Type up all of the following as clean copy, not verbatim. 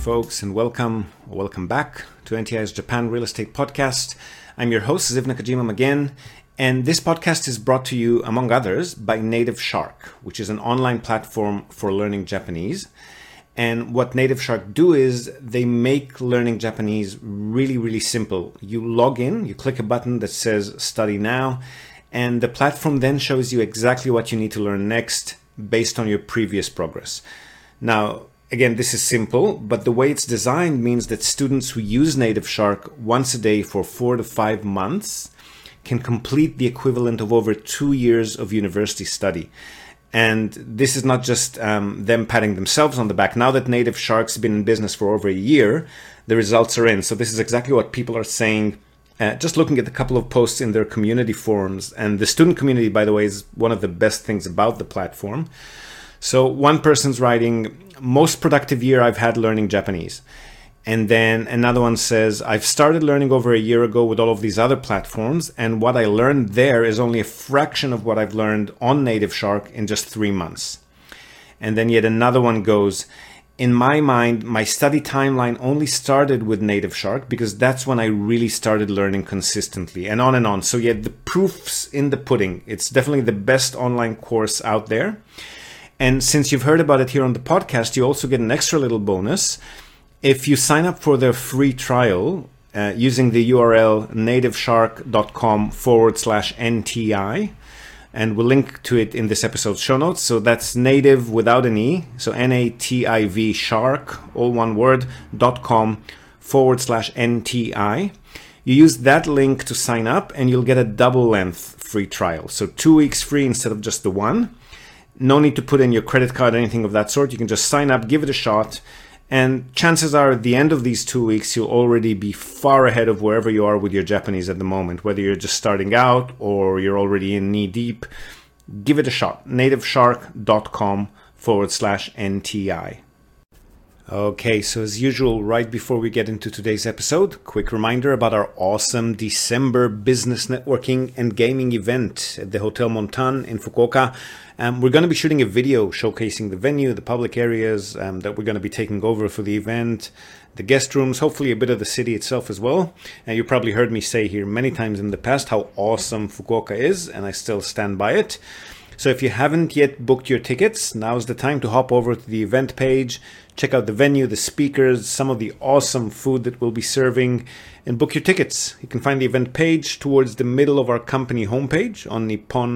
folks, and welcome back to NTI's Japan Real Estate Podcast. I'm your host, Ziv Nakajima again, and this podcast is brought to you, among others, by Native Shark, which is an online platform for learning Japanese. And what Native Shark do is they make learning Japanese really, really simple. You log in, you click a button that says Study Now, and the platform then shows you exactly what you need to learn next based on your previous progress. Now, again, this is simple, but the way it's designed means that students who use Native Shark once a day for 4 to 5 months can complete the equivalent of over 2 years of university study. And this is not just them patting themselves on the back. Now that Native Shark's been in business for over a year, the results are in. So this is exactly what people are saying. Just looking at a couple of posts in their community forums. And the student community, by the way, is one of the best things about the platform. So one person's writing, most productive year I've had learning Japanese. And then another one says, I've started learning over a year ago with all of these other platforms, and what I learned there is only a fraction of what I've learned on Native Shark in just 3 months. And then yet another one goes, in my mind, my study timeline only started with Native Shark because that's when I really started learning consistently, and on and on. So yet the proof's in the pudding. It's definitely the best online course out there. And since you've heard about it here on the podcast, you also get an extra little bonus. If you sign up for their free trial using the URL nativeshark.com/NTI, and we'll link to it in this episode's show notes. So that's native without an E, so NATIV shark, all one word, .com/NTI. You use that link to sign up and you'll get a double length free trial. So 2 weeks free instead of just the one. No need to put in your credit card or anything of that sort. You can just sign up, give it a shot. And chances are at the end of these 2 weeks, you'll already be far ahead of wherever you are with your Japanese at the moment, whether you're just starting out or you're already in knee deep. Give it a shot. nativeshark.com/NTI. Okay, so as usual, right before we get into today's episode, quick reminder about our awesome December business networking and gaming event at the Hotel Montan in Fukuoka. We're going to be shooting a video showcasing the venue, the public areas that we're going to be taking over for the event, the guest rooms, hopefully a bit of the city itself as well. And you probably heard me say here many times in the past how awesome Fukuoka is, and I still stand by it. So if you haven't yet booked your tickets, now's the time to hop over to the event page, check out the venue, the speakers, some of the awesome food that we'll be serving, and book your tickets. You can find the event page towards the middle of our company homepage on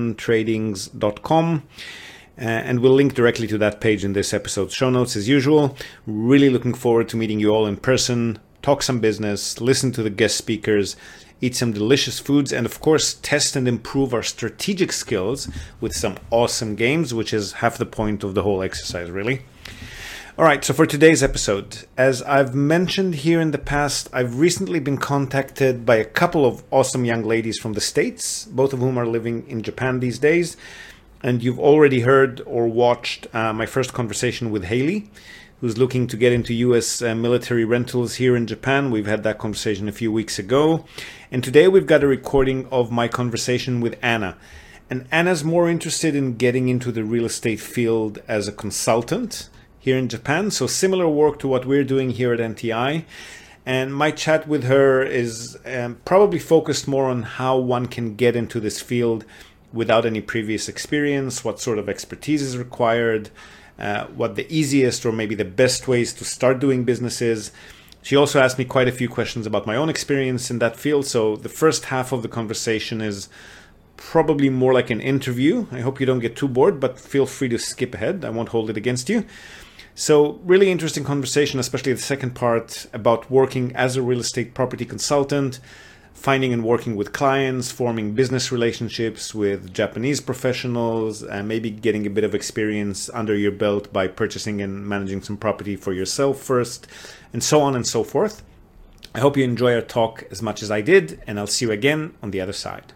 nippontradings.com. And we'll link directly to that page in this episode's show notes as usual. Really looking forward to meeting you all in person, talk some business, listen to the guest speakers, eat some delicious foods, and of course, test and improve our strategic skills with some awesome games, which is half the point of the whole exercise, really. All right, so for today's episode, as I've mentioned here in the past, I've recently been contacted by a couple of awesome young ladies from the States, both of whom are living in Japan these days. And you've already heard or watched my first conversation with Haley, who's looking to get into U.S. Military rentals here in Japan. We've had that conversation a few weeks ago. And today we've got a recording of my conversation with Anna. And Anna's more interested in getting into the real estate field as a consultant here in Japan. So similar work to what we're doing here at NTI. And my chat with her is probably focused more on how one can get into this field without any previous experience, what sort of expertise is required, what the easiest or maybe the best ways to start doing business is. She also asked me quite a few questions about my own experience in that field. So the first half of the conversation is probably more like an interview. I hope you don't get too bored, but feel free to skip ahead. I won't hold it against you. So really interesting conversation, especially the second part about working as a real estate property consultant, finding and working with clients, forming business relationships with Japanese professionals, and maybe getting a bit of experience under your belt by purchasing and managing some property for yourself first, and so on and so forth. I hope you enjoy our talk as much as I did, and I'll see you again on the other side.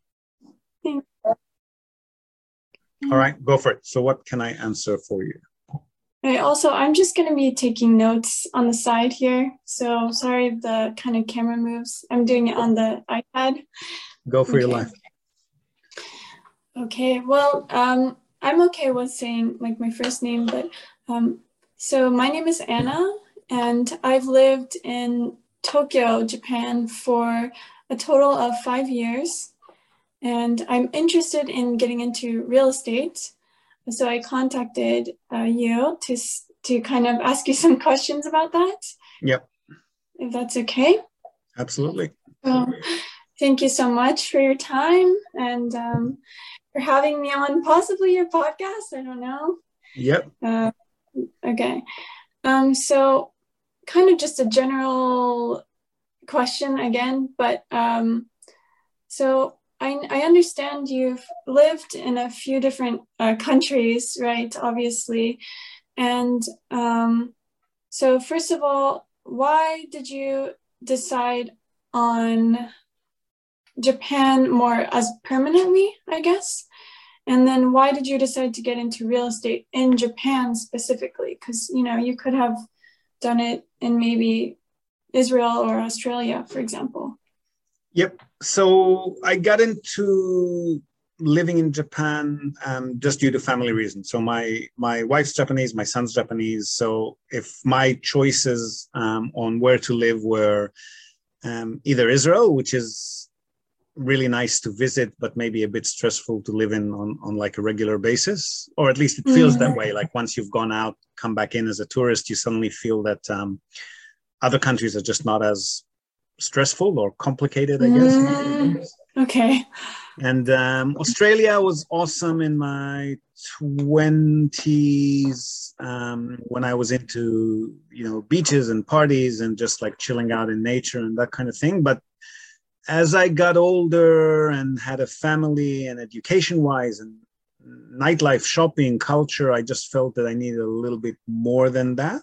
All right, go for it. So what can I answer for you? Right, also, I'm just going to be taking notes on the side here. So sorry if the kind of camera moves. I'm doing it on the iPad. Go for your life. Okay, well, I'm okay with saying like my first name, but so my name is Anna, and I've lived in Tokyo, Japan for a total of 5 years. And I'm interested in getting into real estate. So I contacted you to kind of ask you some questions about that. Yep. If that's okay. Absolutely. Thank you so much for your time and for having me on possibly your podcast. I don't know. Yep. Okay. So kind of just a general question again, but so I understand you've lived in a few different countries, right? Obviously. And so first of all, why did you decide on Japan more as permanently, I guess? And then why did you decide to get into real estate in Japan specifically? Because, you know, you could have done it in maybe Israel or Australia, for example. Yep. So I got into living in Japan just due to family reasons. So my wife's Japanese, my son's Japanese. So if my choices on where to live were either Israel, which is really nice to visit, but maybe a bit stressful to live in on like a regular basis, or at least it feels that way. Like once you've gone out, come back in as a tourist, you suddenly feel that other countries are just not as stressful or complicated, I guess. Okay. And Australia was awesome in my 20s when I was into, you know, beaches and parties and just like chilling out in nature and that kind of thing. But as I got older and had a family and education-wise and nightlife, shopping, culture, I just felt that I needed a little bit more than that.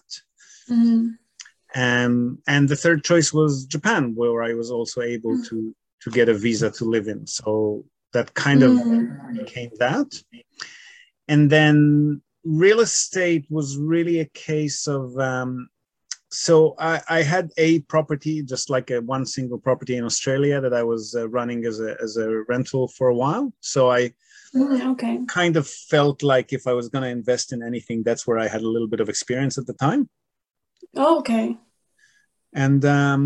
And the third choice was Japan, where I was also able to get a visa to live in. So that kind of became that. And then real estate was really a case of, so I had a property, just like one single property in Australia that I was running as a rental for a while. So I kind of felt like if I was going to invest in anything, that's where I had a little bit of experience at the time. Oh, okay. And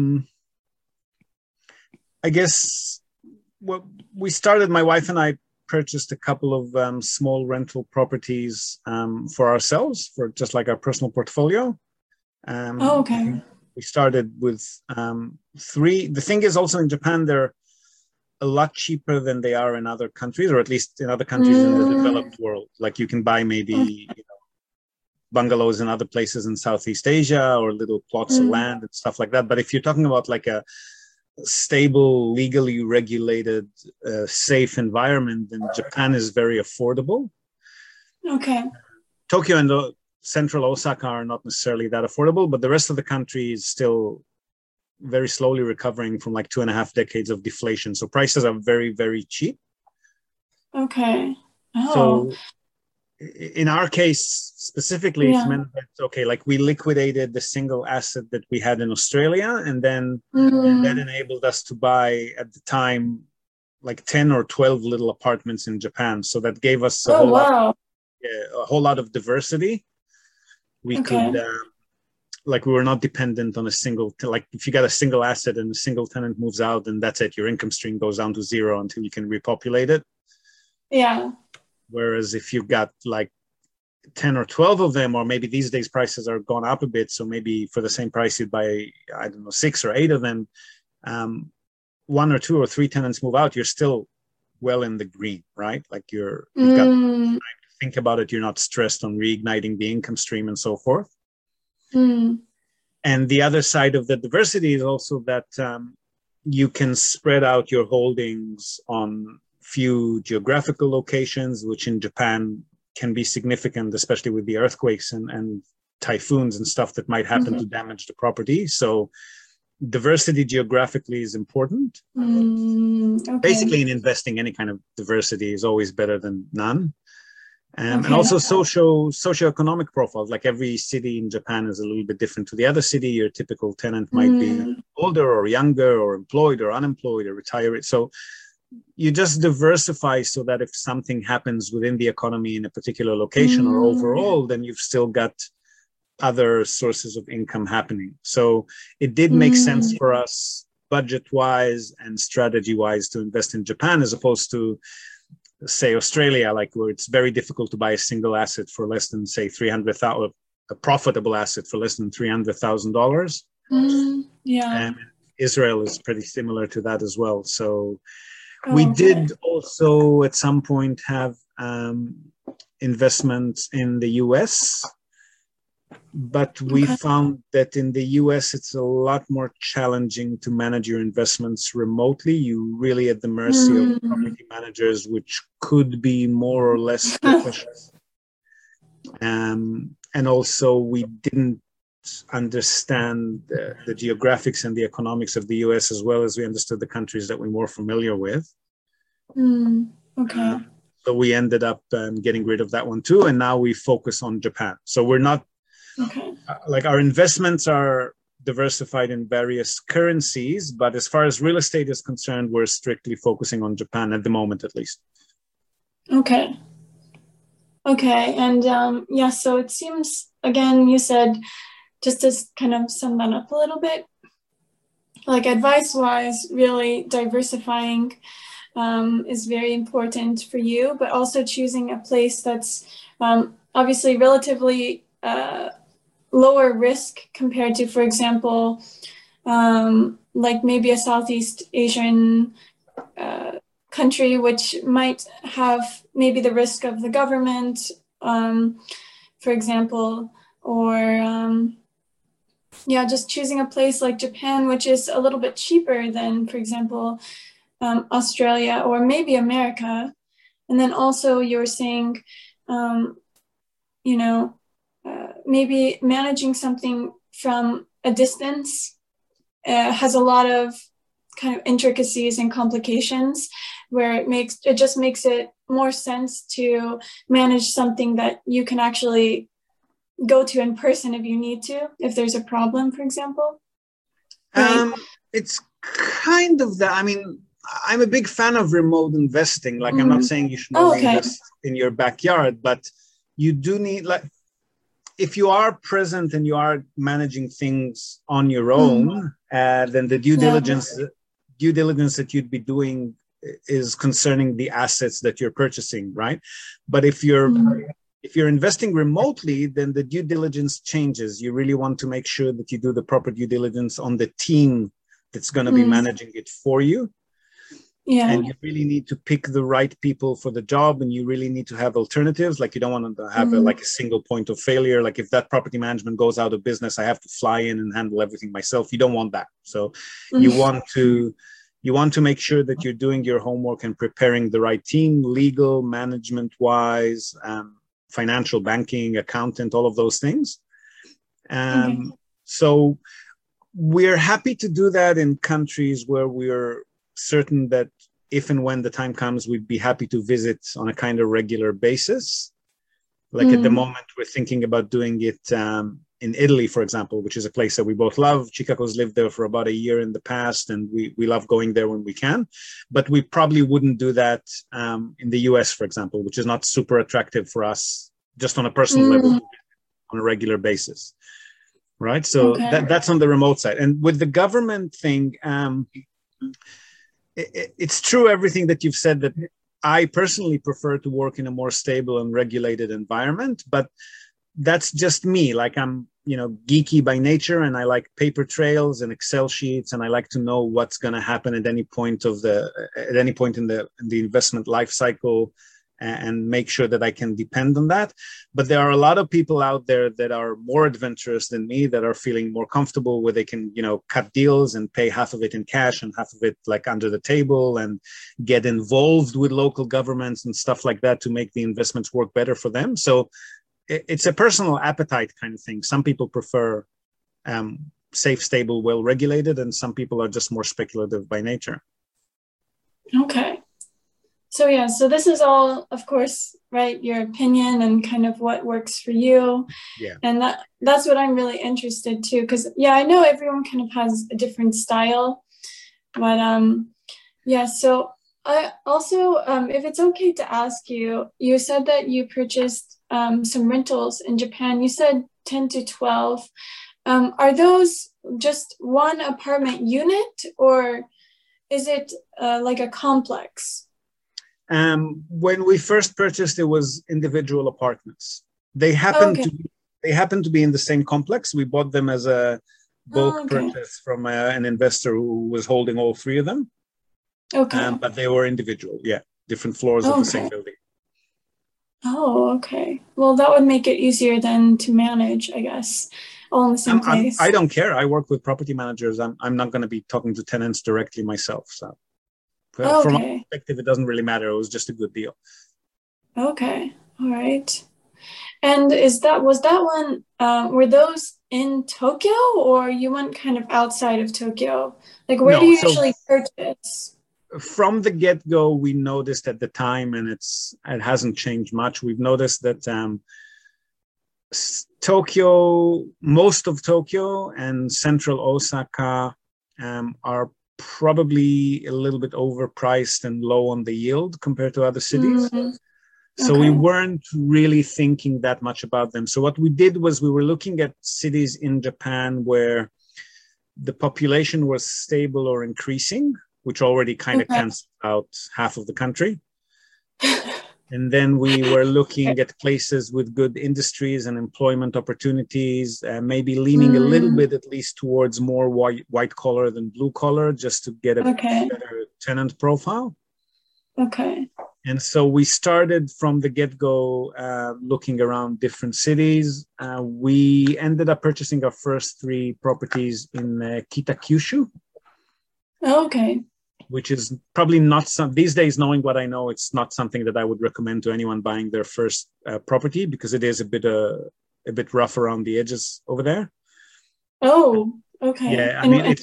I guess we started, my wife and I purchased a couple of small rental properties for ourselves, for just like our personal portfolio. Okay. We started with 3. The thing is also in Japan, they're a lot cheaper than they are in other countries, or at least in other countries in the developed world. Like you can buy maybe, you know, bungalows in other places in Southeast Asia or little plots of land and stuff like that. But if you're talking about like a stable, legally regulated, safe environment, then Japan is very affordable. Okay. Tokyo and central Osaka are not necessarily that affordable, but the rest of the country is still very slowly recovering from like 2.5 decades of deflation. So prices are very, very cheap. Okay. Oh. So in our case specifically, it meant that, okay, like we liquidated the single asset that we had in Australia, and then that enabled us to buy at the time like 10 or 12 little apartments in Japan. So that gave us a whole lot of diversity. We could, like we were not dependent on a single, like if you got a single asset and a single tenant moves out, then that's it. Your income stream goes down to zero until you can repopulate it. Yeah. Whereas if you got like 10 or 12 of them, or maybe these days prices are gone up a bit. So maybe for the same price, you'd buy, I don't know, 6 or 8 of them. 1 or 2 or 3 tenants move out, you're still well in the green, right? Like you've got time to think about it. You're not stressed on reigniting the income stream and so forth. And the other side of the diversity is also that you can spread out your holdings on few geographical locations, which in Japan can be significant, especially with the earthquakes and typhoons and stuff that might happen to damage the property. So diversity geographically is important. Basically, in investing, any kind of diversity is always better than none. And also socioeconomic profiles. Like every city in Japan is a little bit different to the other city. Your typical tenant might be older or younger or employed or unemployed or retired. So you just diversify so that if something happens within the economy in a particular location or overall, then you've still got other sources of income happening. So it did make sense for us budget-wise and strategy-wise to invest in Japan as opposed to, say, Australia, like where it's very difficult to buy a single asset for less than, say, 300,000, a profitable asset for less than $300,000. Yeah. And Israel is pretty similar to that as well. So we did also at some point have investments in the US, but we found that in the US, it's a lot more challenging to manage your investments remotely. You really at the mercy of property managers, which could be more or less professional. And also we didn't understand the geographics and the economics of the US as well as we understood the countries that we're more familiar with. So we ended up getting rid of that one too. And now we focus on Japan. So we're not, like our investments are diversified in various currencies, but as far as real estate is concerned, we're strictly focusing on Japan at the moment, at least. Okay. And yeah, so it seems, again, you said, just to kind of sum that up a little bit, like advice-wise, really diversifying is very important for you, but also choosing a place that's obviously relatively lower risk compared to, for example, like maybe a Southeast Asian country, which might have maybe the risk of the government, for example, or just choosing a place like Japan, which is a little bit cheaper than, for example, Australia or maybe America. And then also you're saying, maybe managing something from a distance has a lot of kind of intricacies and complications where it just makes it more sense to manage something that you can actually go to in person if you need to, if there's a problem, for example. Right? It's kind of that. I mean, I'm a big fan of remote investing. Like, I'm not saying you should only invest in your backyard, but you do need, like, if you are present and you are managing things on your own, then the due diligence that you'd be doing is concerning the assets that you're purchasing, right? But if you're investing remotely, then the due diligence changes. You really want to make sure that you do the proper due diligence on the team that's going to be managing it for you. And you really need to pick the right people for the job, and you really need to have alternatives. Like, you don't want to have a single point of failure. Like, if that property management goes out of business, I have to fly in and handle everything myself. You don't want that. So you want to make sure that you're doing your homework and preparing the right team, legal, management wise, financial, banking, accountant, all of those things. So we're happy to do that in countries where we're certain that if and when the time comes, we'd be happy to visit on a kind of regular basis. Like at the moment, we're thinking about doing it in Italy, for example, which is a place that we both love. Chicago's lived there for about a year in the past, and we love going there when we can. But we probably wouldn't do that in the US, for example, which is not super attractive for us just on a personal level on a regular basis. Right? So that's on the remote side. And with the government thing, it's true everything that you've said, that I personally prefer to work in a more stable and regulated environment, but that's just me. Like, I'm, geeky by nature, and I like paper trails and Excel sheets, and I like to know what's going to happen at any point in the investment life cycle, and make sure that I can depend on that. But there are a lot of people out there that are more adventurous than me, that are feeling more comfortable where they can, cut deals and pay half of it in cash and half of it like under the table, and get involved with local governments and stuff like that to make the investments work better for them. So it's a personal appetite kind of thing. Some people prefer safe, stable, well-regulated, and some people are just more speculative by nature. Okay. So this is all, of course, right, your opinion and kind of what works for you. Yeah. And that's what I'm really interested too, because I know everyone kind of has a different style, but so I also, if it's okay to ask you, you said that you purchased some rentals in Japan. You said 10 to 12. Are those just one apartment unit, or is it like a complex? When we first purchased, it was individual apartments. They happened to be in the same complex. We bought them as a bulk purchase from an investor who was holding all three of them. Okay. But they were individual, different floors of the same building. Oh, okay. Well, that would make it easier then to manage, I guess, all in the same place. I don't care. I work with property managers. I'm not going to be talking to tenants directly myself. So from my perspective, it doesn't really matter. It was just a good deal. Okay. All right. And was that one, were those in Tokyo, or you went kind of outside of Tokyo? Like, where do you usually purchase? From the get-go, we noticed at the time, and it hasn't changed much. We've noticed that Tokyo, most of Tokyo and central Osaka are probably a little bit overpriced and low on the yield compared to other cities. So we weren't really thinking that much about them. So what we did was we were looking at cities in Japan where the population was stable or increasing, which already kind of cancels out half of the country. And then we were looking at places with good industries and employment opportunities, maybe leaning a little bit at least towards more white collar than blue collar, just to get a better tenant profile. Okay. And so we started from the get-go looking around different cities. We ended up purchasing our first 3 properties in Kitakyushu. Okay. Which is probably not these days, knowing what I know, it's not something that I would recommend to anyone buying their first property, because it is a bit rough around the edges over there. Oh, okay. Yeah, I mean,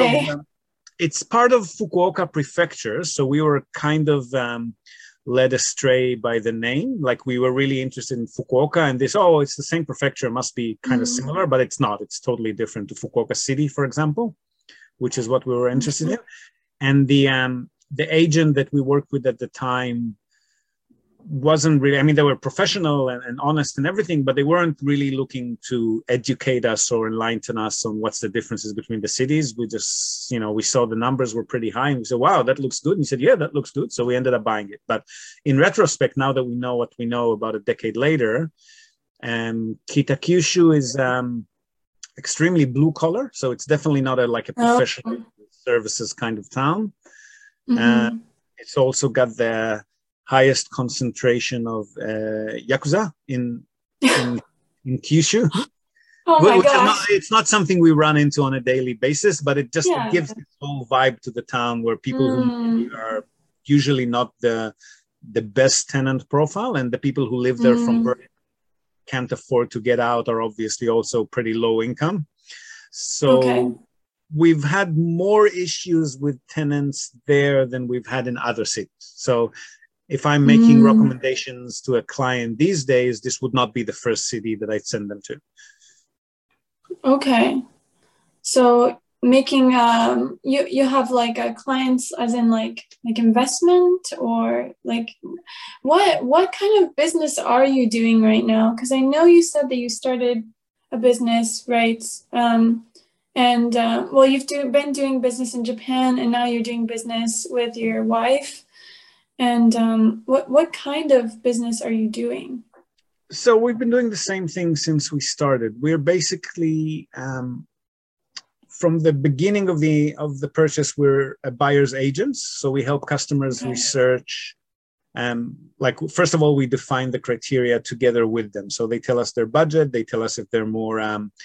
it's part of Fukuoka Prefecture, so we were kind of led astray by the name. Like, we were really interested in Fukuoka, and it's the same prefecture, must be kind of similar, but it's not. It's totally different to Fukuoka City, for example, which is what we were interested in. And the agent that we worked with at the time wasn't really, I mean, they were professional and honest and everything, but they weren't really looking to educate us or enlighten us on what's the differences between the cities. We just, we saw the numbers were pretty high, and we said, wow, that looks good. And he said, yeah, that looks good. So we ended up buying it. But in retrospect, now that we know what we know about a decade later, Kitakyushu is extremely blue collar. So it's definitely not a professional services kind of town. It's also got the highest concentration of Yakuza in Kyushu. My gosh. It's not something we run into on a daily basis, but it just gives this whole vibe to the town, where people who are usually not the best tenant profile, and the people who live there from birth can't afford to get out, are obviously also pretty low income. So we've had more issues with tenants there than we've had in other cities. So if I'm making recommendations to a client these days, this would not be the first city that I'd send them to. Okay. So making, you have clients as in like investment, or what kind of business are you doing right now? Because I know you said that you started a business, right? You've been doing business in Japan, and now you're doing business with your wife. And what kind of business are you doing? So we've been doing the same thing since we started. We're basically, from the beginning of the purchase, we're a buyer's agents. So we help customers research. First of all, we define the criteria together with them. So they tell us their budget. They tell us if they're more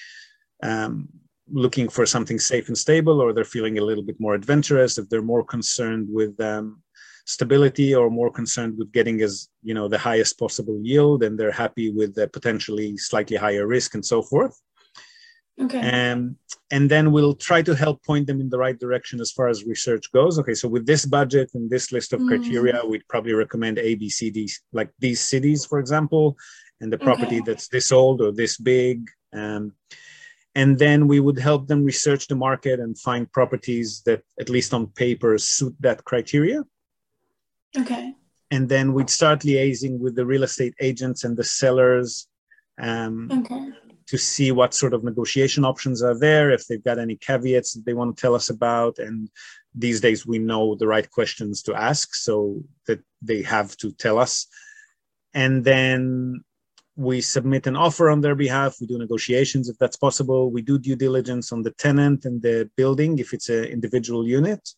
looking for something safe and stable, or they're feeling a little bit more adventurous, if they're more concerned with stability, or more concerned with getting the highest possible yield, and they're happy with the potentially slightly higher risk, and so forth. Okay. And then we'll try to help point them in the right direction as far as research goes. Okay, so with this budget and this list of criteria, we'd probably recommend A, B, C, D, like these cities, for example, and the property that's this old or this big. And then we would help them research the market and find properties that, at least on paper, suit that criteria. Okay. And then we'd start liaising with the real estate agents and the sellers to see what sort of negotiation options are there, if they've got any caveats that they want to tell us about. And these days we know the right questions to ask so that they have to tell us. And then we submit an offer on their behalf. We do negotiations if that's possible. We do due diligence on the tenant and the building if it's an individual unit.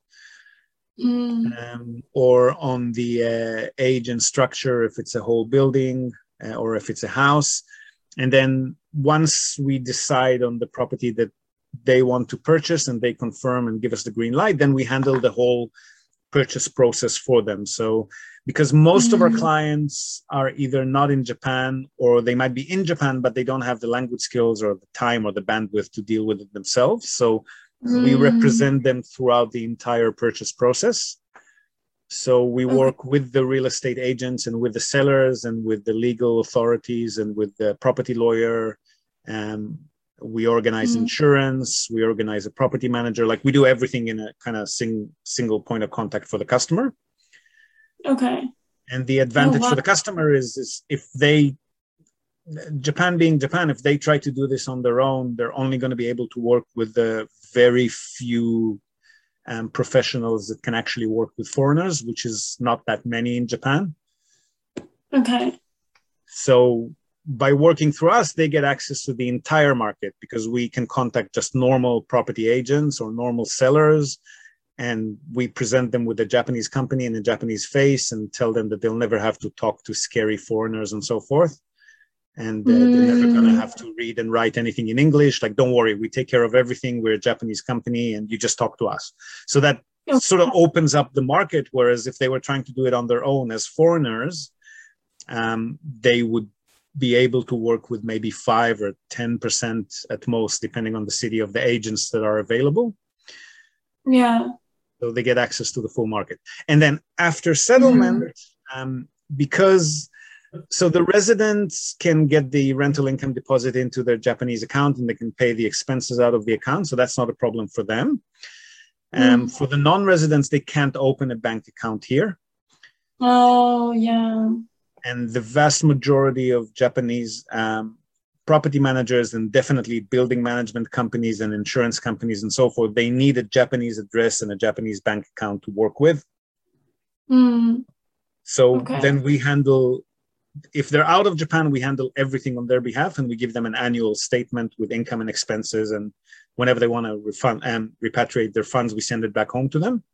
Or on the age and structure if it's a whole building or if it's a house. And then once we decide on the property that they want to purchase and they confirm and give us the green light, then we handle the whole purchase process for them. So because most of our clients are either not in Japan, or they might be in Japan, but they don't have the language skills or the time or the bandwidth to deal with it themselves. So we represent them throughout the entire purchase process. So we work with the real estate agents and with the sellers and with the legal authorities and with the property lawyer. We organize insurance. We organize a property manager. Like we do everything in a kind of single point of contact for the customer. Okay. And the advantage for the customer is if they, Japan being Japan, if they try to do this on their own, they're only going to be able to work with the very few professionals that can actually work with foreigners, which is not that many in Japan. Okay. So by working through us, they get access to the entire market because we can contact just normal property agents or normal sellers. And we present them with a Japanese company and a Japanese face and tell them that they'll never have to talk to scary foreigners and so forth. And they're never going to have to read and write anything in English. Like, don't worry, we take care of everything. We're a Japanese company and you just talk to us. So that sort of opens up the market. Whereas if they were trying to do it on their own as foreigners, they would be able to work with maybe 5 or 10% at most, depending on the city, of the agents that are available. Yeah. So they get access to the full market. And then after settlement, so the residents can get the rental income deposit into their Japanese account and they can pay the expenses out of the account. So that's not a problem for them. For the non-residents, they can't open a bank account here. Oh, yeah. And the vast majority of Japanese property managers and definitely building management companies and insurance companies and so forth, they need a Japanese address and a Japanese bank account to work with. So then we handle, if they're out of Japan, we handle everything on their behalf and we give them an annual statement with income and expenses. And whenever they want to refund and repatriate their funds, we send it back home to them.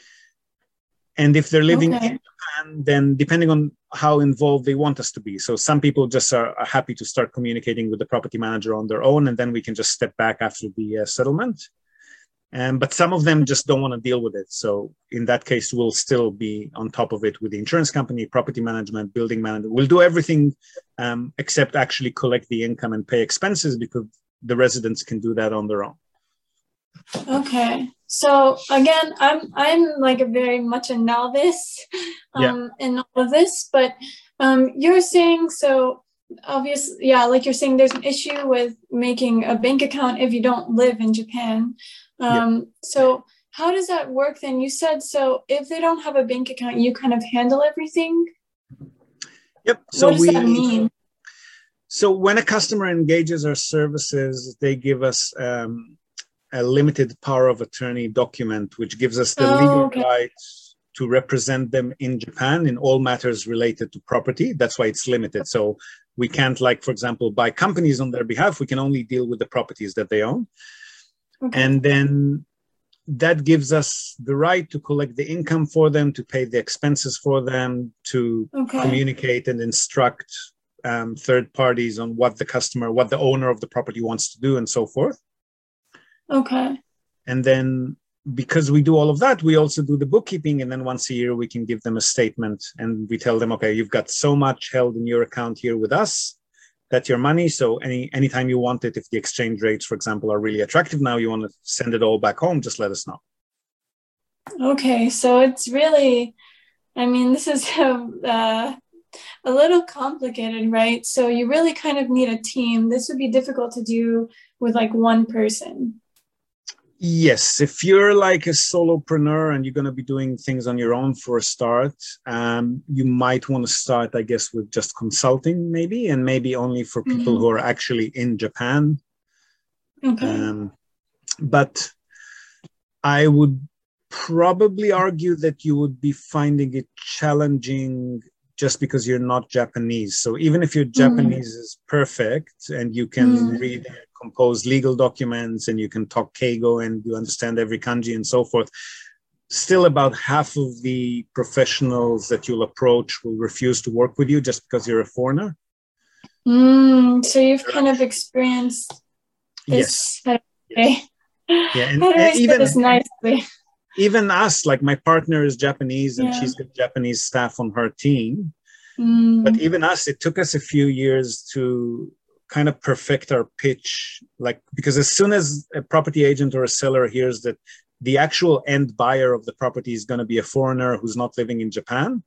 And if they're living in Japan, then depending on how involved they want us to be. So some people just are happy to start communicating with the property manager on their own, and then we can just step back after the settlement. But some of them just don't want to deal with it. So in that case, we'll still be on top of it with the insurance company, property management, building management. We'll do everything except actually collect the income and pay expenses because the residents can do that on their own. Okay. So again, I'm like a very much a novice in all of this, but you're saying, so obviously, yeah, like you're saying, there's an issue with making a bank account if you don't live in Japan. So how does that work then? You said, so if they don't have a bank account, you kind of handle everything? Yep. So what does that mean? So when a customer engages our services, they give us a limited power of attorney document, which gives us the legal right to represent them in Japan in all matters related to property. That's why it's limited. So we can't, like, for example, buy companies on their behalf. We can only deal with the properties that they own. And then that gives us the right to collect the income for them, to pay the expenses for them, to communicate and instruct third parties on what the owner of the property wants to do and so forth. Okay. And then because we do all of that, we also do the bookkeeping. And then once a year, we can give them a statement and we tell them, okay, you've got so much held in your account here with us. That's your money. So anytime you want it, if the exchange rates, for example, are really attractive now, you want to send it all back home, just let us know. Okay. So it's really, I mean, this is a little complicated, right? So you really kind of need a team. This would be difficult to do with like one person. Yes, if you're like a solopreneur and you're going to be doing things on your own for a start, you might want to start, I guess, with just consulting maybe, and maybe only for people who are actually in Japan. Okay. But I would probably argue that you would be finding it challenging just because you're not Japanese. So even if your Japanese is perfect and you can read and compose legal documents and you can talk Keigo and you understand every kanji and so forth, still about half of the professionals that you'll approach will refuse to work with you just because you're a foreigner. So you've kind of experienced this. Yes. Yeah, and even this nicely. Even us, like my partner is Japanese and she's got Japanese staff on her team. But even us, it took us a few years to kind of perfect our pitch. Like, because as soon as a property agent or a seller hears that the actual end buyer of the property is going to be a foreigner who's not living in Japan,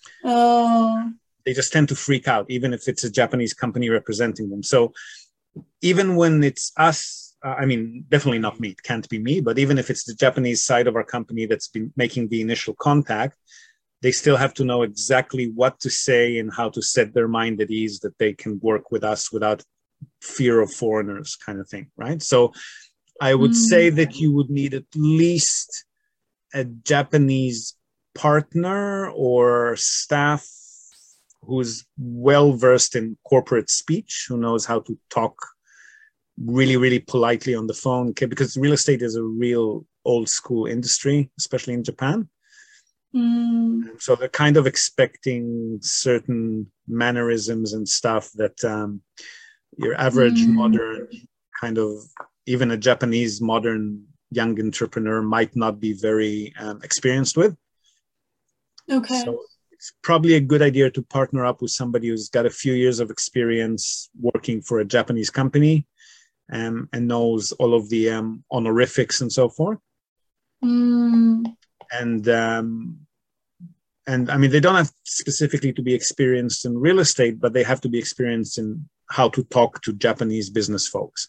they just tend to freak out, even if it's a Japanese company representing them. So even when it's us, I mean, definitely not me, it can't be me, but even if it's the Japanese side of our company that's been making the initial contact, they still have to know exactly what to say and how to set their mind at ease that they can work with us without fear of foreigners, kind of thing, right? So I would say that you would need at least a Japanese partner or staff who's well-versed in corporate speech, who knows how to talk really, really politely on the phone, because real estate is a real old school industry, especially in Japan. So they're kind of expecting certain mannerisms and stuff that your average modern kind of, even a Japanese modern young entrepreneur might not be very experienced with. Okay. So it's probably a good idea to partner up with somebody who's got a few years of experience working for a Japanese company and knows all of the honorifics and so forth. And I mean, they don't have specifically to be experienced in real estate, but they have to be experienced in how to talk to Japanese business folks.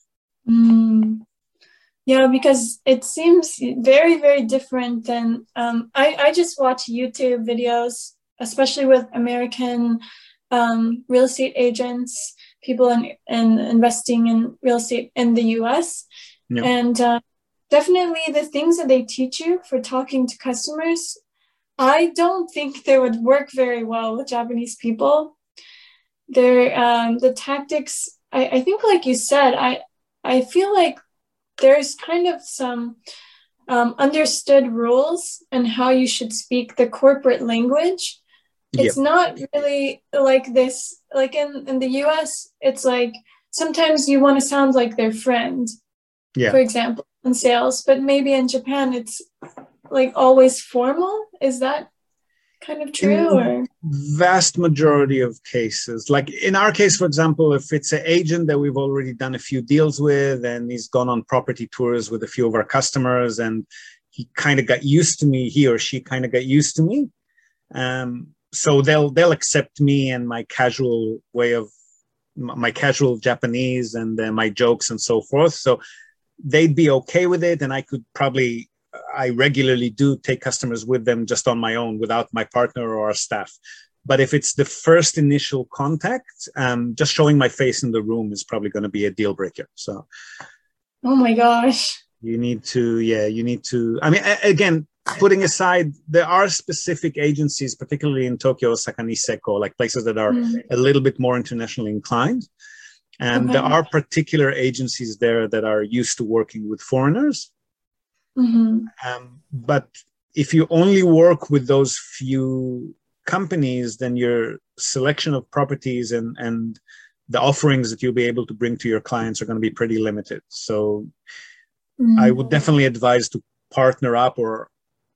Yeah, because it seems very, very different than, I just watch YouTube videos, especially with American real estate agents, people in investing in real estate in the US. Yeah. And definitely the things that they teach you for talking to customers, I don't think they would work very well with Japanese people. The tactics, I think, like you said, I feel like there's kind of some understood rules and how you should speak the corporate language. It's not really like this, like in the US, it's like sometimes you want to sound like their friend, for example, in sales, but maybe in Japan, it's like always formal. Is that kind of true? Or vast majority of cases, like in our case, for example, if it's an agent that we've already done a few deals with and he's gone on property tours with a few of our customers and he kind of got used to me, he or she kind of got used to me. So they'll accept me and my casual way of my casual Japanese and my jokes and so forth. So they'd be okay with it. And I regularly do take customers with them just on my own without my partner or our staff. But if it's the first initial contact, just showing my face in the room is probably going to be a deal breaker. So, oh my gosh. You need to, I mean, again, putting aside, there are specific agencies, particularly in Tokyo, Osaka, Niseko, like places that are a little bit more internationally inclined. And there are particular agencies there that are used to working with foreigners. But if you only work with those few companies, then your selection of properties and the offerings that you'll be able to bring to your clients are going to be pretty limited. So I would definitely advise to partner up or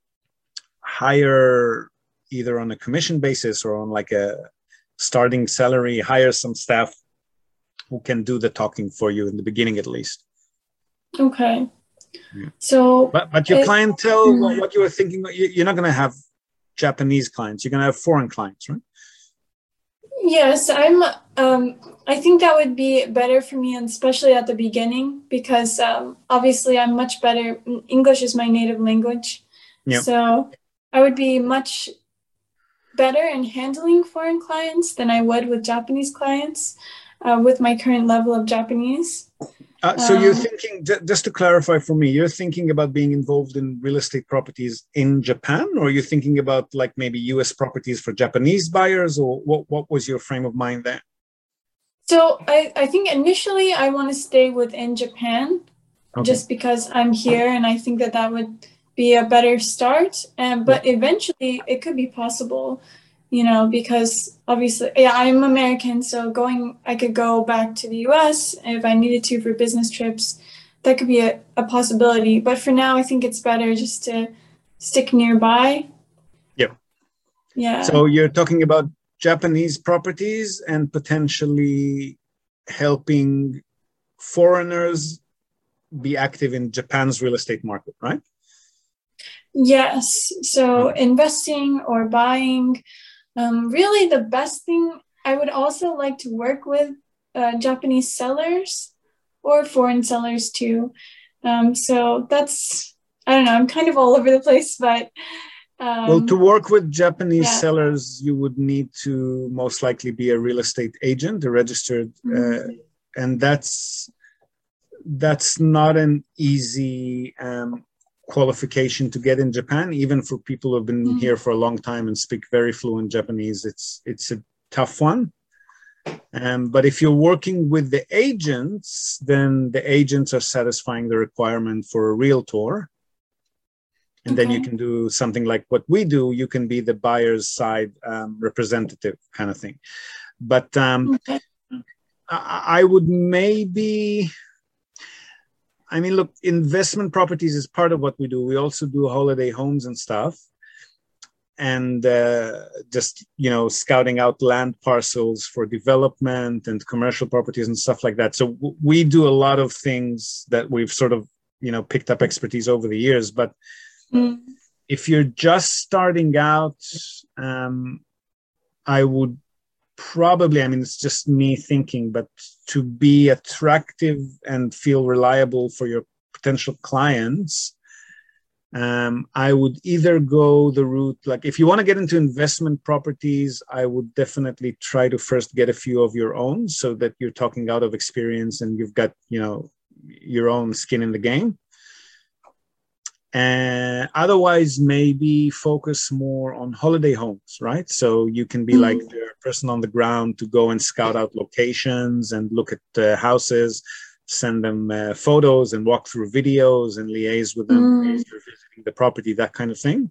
hire either on a commission basis or on like a starting salary, hire some staff who can do the talking for you in the beginning, at least. Okay. So, but your clientele, what you were thinking, you're not going to have Japanese clients. You're going to have foreign clients, right? Yes, I think that would be better for me, and especially at the beginning, because obviously I'm much better. English is my native language. Yep. So I would be much better in handling foreign clients than I would with Japanese clients with my current level of Japanese. So you're thinking, just to clarify for me, you're thinking about being involved in real estate properties in Japan, or you're thinking about like maybe US properties for Japanese buyers, or what was your frame of mind there? So I think initially I want to stay within Japan, just because I'm here, and I think that would be a better start. But eventually it could be possible, because obviously, I'm American, so I could go back to the US if I needed to for business trips. That could be a possibility. But for now, I think it's better just to stick nearby. Yep. Yeah. So you're talking about Japanese properties and potentially helping foreigners be active in Japan's real estate market, right? Yes. So investing or buying, really the best thing, I would also like to work with Japanese sellers or foreign sellers too. So that's, I don't know, I'm kind of all over the place, but well, to work with Japanese sellers, you would need to most likely be a real estate agent, a registered, and that's not an easy qualification to get in Japan, even for people who have been here for a long time and speak very fluent Japanese. It's a tough one. But if you're working with the agents, then the agents are satisfying the requirement for a realtor. And then you can do something like what we do. You can be the buyer's side representative kind of thing. But I would maybe, look, investment properties is part of what we do. We also do holiday homes and stuff. And just, scouting out land parcels for development and commercial properties and stuff like that. So we do a lot of things that we've sort of, picked up expertise over the years. But if you're just starting out, I would probably, it's just me thinking, but to be attractive and feel reliable for your potential clients, I would either go the route, like if you want to get into investment properties, I would definitely try to first get a few of your own so that you're talking out of experience and you've got, your own skin in the game. And otherwise, maybe focus more on holiday homes, right? So you can be like the person on the ground to go and scout out locations and look at houses, send them photos and walk through videos and liaise with them as you're visiting the property, that kind of thing.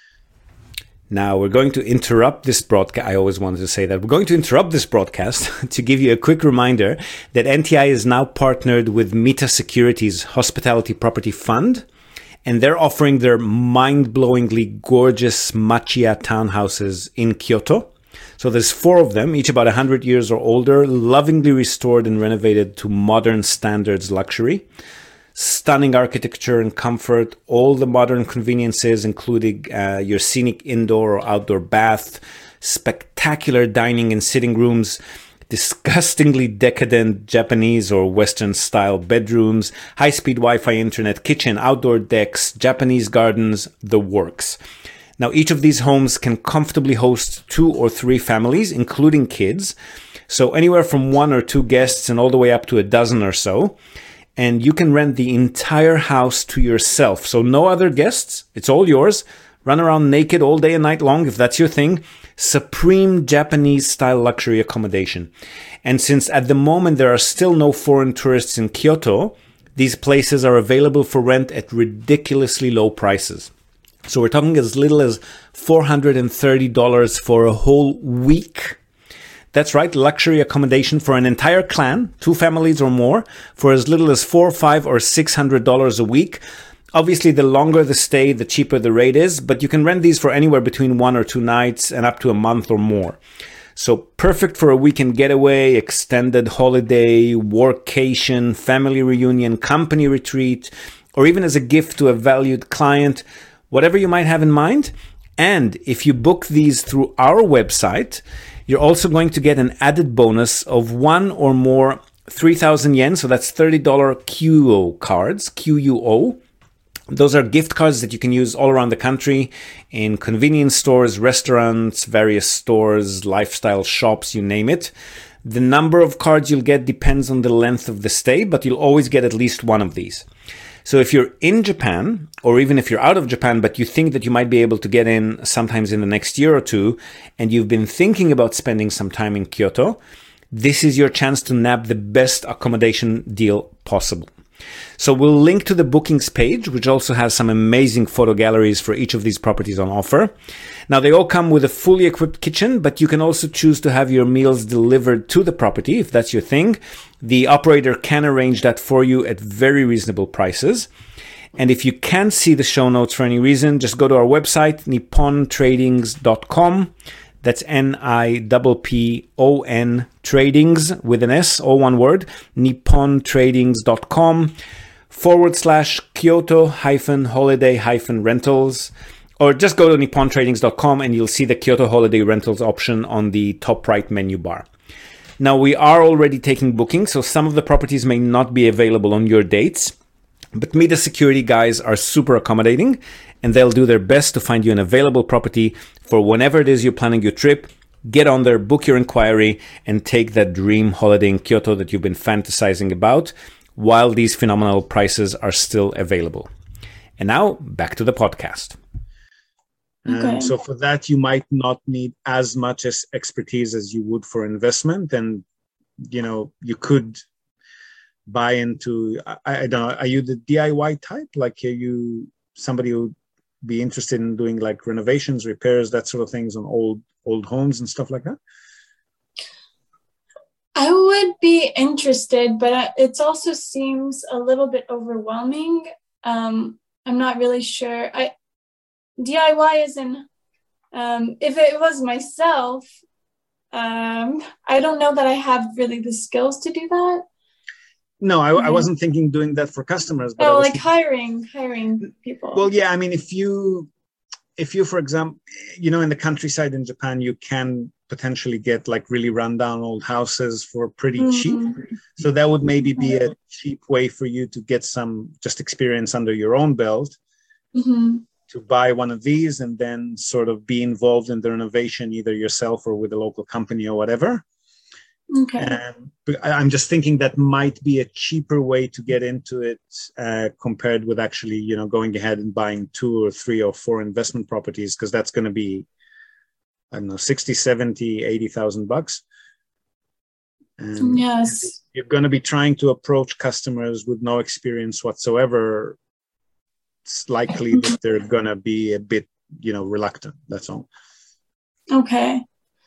Now, we're going to interrupt this broadcast. I always wanted to say that. We're going to interrupt this broadcast to give you a quick reminder that NTI is now partnered with Mita Securities Hospitality Property Fund. And they're offering their mind-blowingly gorgeous Machiya townhouses in Kyoto. So there's 4 of them, each about 100 years or older, lovingly restored and renovated to modern standards luxury. Stunning architecture and comfort, all the modern conveniences, including your scenic indoor or outdoor bath, spectacular dining and sitting rooms, disgustingly decadent Japanese or Western style bedrooms, high-speed Wi-Fi internet, kitchen, outdoor decks, Japanese gardens, the works. Now, each of these homes can comfortably host 2 or 3 families, including kids. So anywhere from 1 or 2 guests and all the way up to a dozen or so. And you can rent the entire house to yourself. So no other guests. It's all yours. Run around naked all day and night long if that's your thing. Supreme Japanese-style luxury accommodation. And since at the moment there are still no foreign tourists in Kyoto, these places are available for rent at ridiculously low prices. So we're talking as little as $430 for a whole week. That's right, luxury accommodation for an entire clan, 2 families or more, for as little as $400, $500, or $600 a week. Obviously, the longer the stay, the cheaper the rate is, but you can rent these for anywhere between 1 or 2 nights and up to a month or more. So perfect for a weekend getaway, extended holiday, workcation, family reunion, company retreat, or even as a gift to a valued client, whatever you might have in mind. And if you book these through our website, you're also going to get an added bonus of one or more 3,000 yen. So that's $30 QUO cards, QUO. Those are gift cards that you can use all around the country in convenience stores, restaurants, various stores, lifestyle shops, you name it. The number of cards you'll get depends on the length of the stay, but you'll always get at least one of these. So if you're in Japan, or even if you're out of Japan, but you think that you might be able to get in sometimes in the next year or two, and you've been thinking about spending some time in Kyoto, this is your chance to nab the best accommodation deal possible. So we'll link to the bookings page, which also has some amazing photo galleries for each of these properties on offer. Now, they all come with a fully equipped kitchen, but you can also choose to have your meals delivered to the property if that's your thing. The operator can arrange that for you at very reasonable prices. And if you can't see the show notes for any reason, just go to our website, nippontradings.com. That's NIPPON Tradings with an S, all one word, nippontradings.com/Kyoto-holiday-rentals. Or just go to nippontradings.com and you'll see the Kyoto Holiday Rentals option on the top right menu bar. Now, we are already taking bookings, so some of the properties may not be available on your dates. But Mita security guys are super accommodating, and they'll do their best to find you an available property for whenever it is you're planning your trip. Get on there, book your inquiry, and take that dream holiday in Kyoto that you've been fantasizing about while these phenomenal prices are still available. And now, back to the podcast. Okay. So for that, you might not need as much as expertise as you would for investment. And, you know, you could buy into, I don't know, are you the DIY type? Like, are you somebody who would be interested in doing like renovations, repairs, that sort of things on old homes and stuff like that? I would be interested, but it also seems a little bit overwhelming. I'm not really sure. DIY isn't, if it was myself, I don't know that I have really the skills to do that. No, I wasn't thinking doing that for customers. But like hiring people. Well, yeah, I mean, if you, for example, you know, in the countryside in Japan, you can potentially get like really rundown old houses for pretty cheap. So that would maybe be a cheap way for you to get some just experience under your own belt, to buy one of these and then sort of be involved in the renovation, either yourself or with a local company or whatever. Okay. But I'm just thinking that might be a cheaper way to get into it compared with actually, you know, going ahead and buying 2 or 3 or 4 investment properties, because that's going to be, I don't know, 60, 70, 80,000 bucks. Yes. You're going to be trying to approach customers with no experience whatsoever. It's likely that they're going to be a bit, you know, reluctant. That's all. Okay.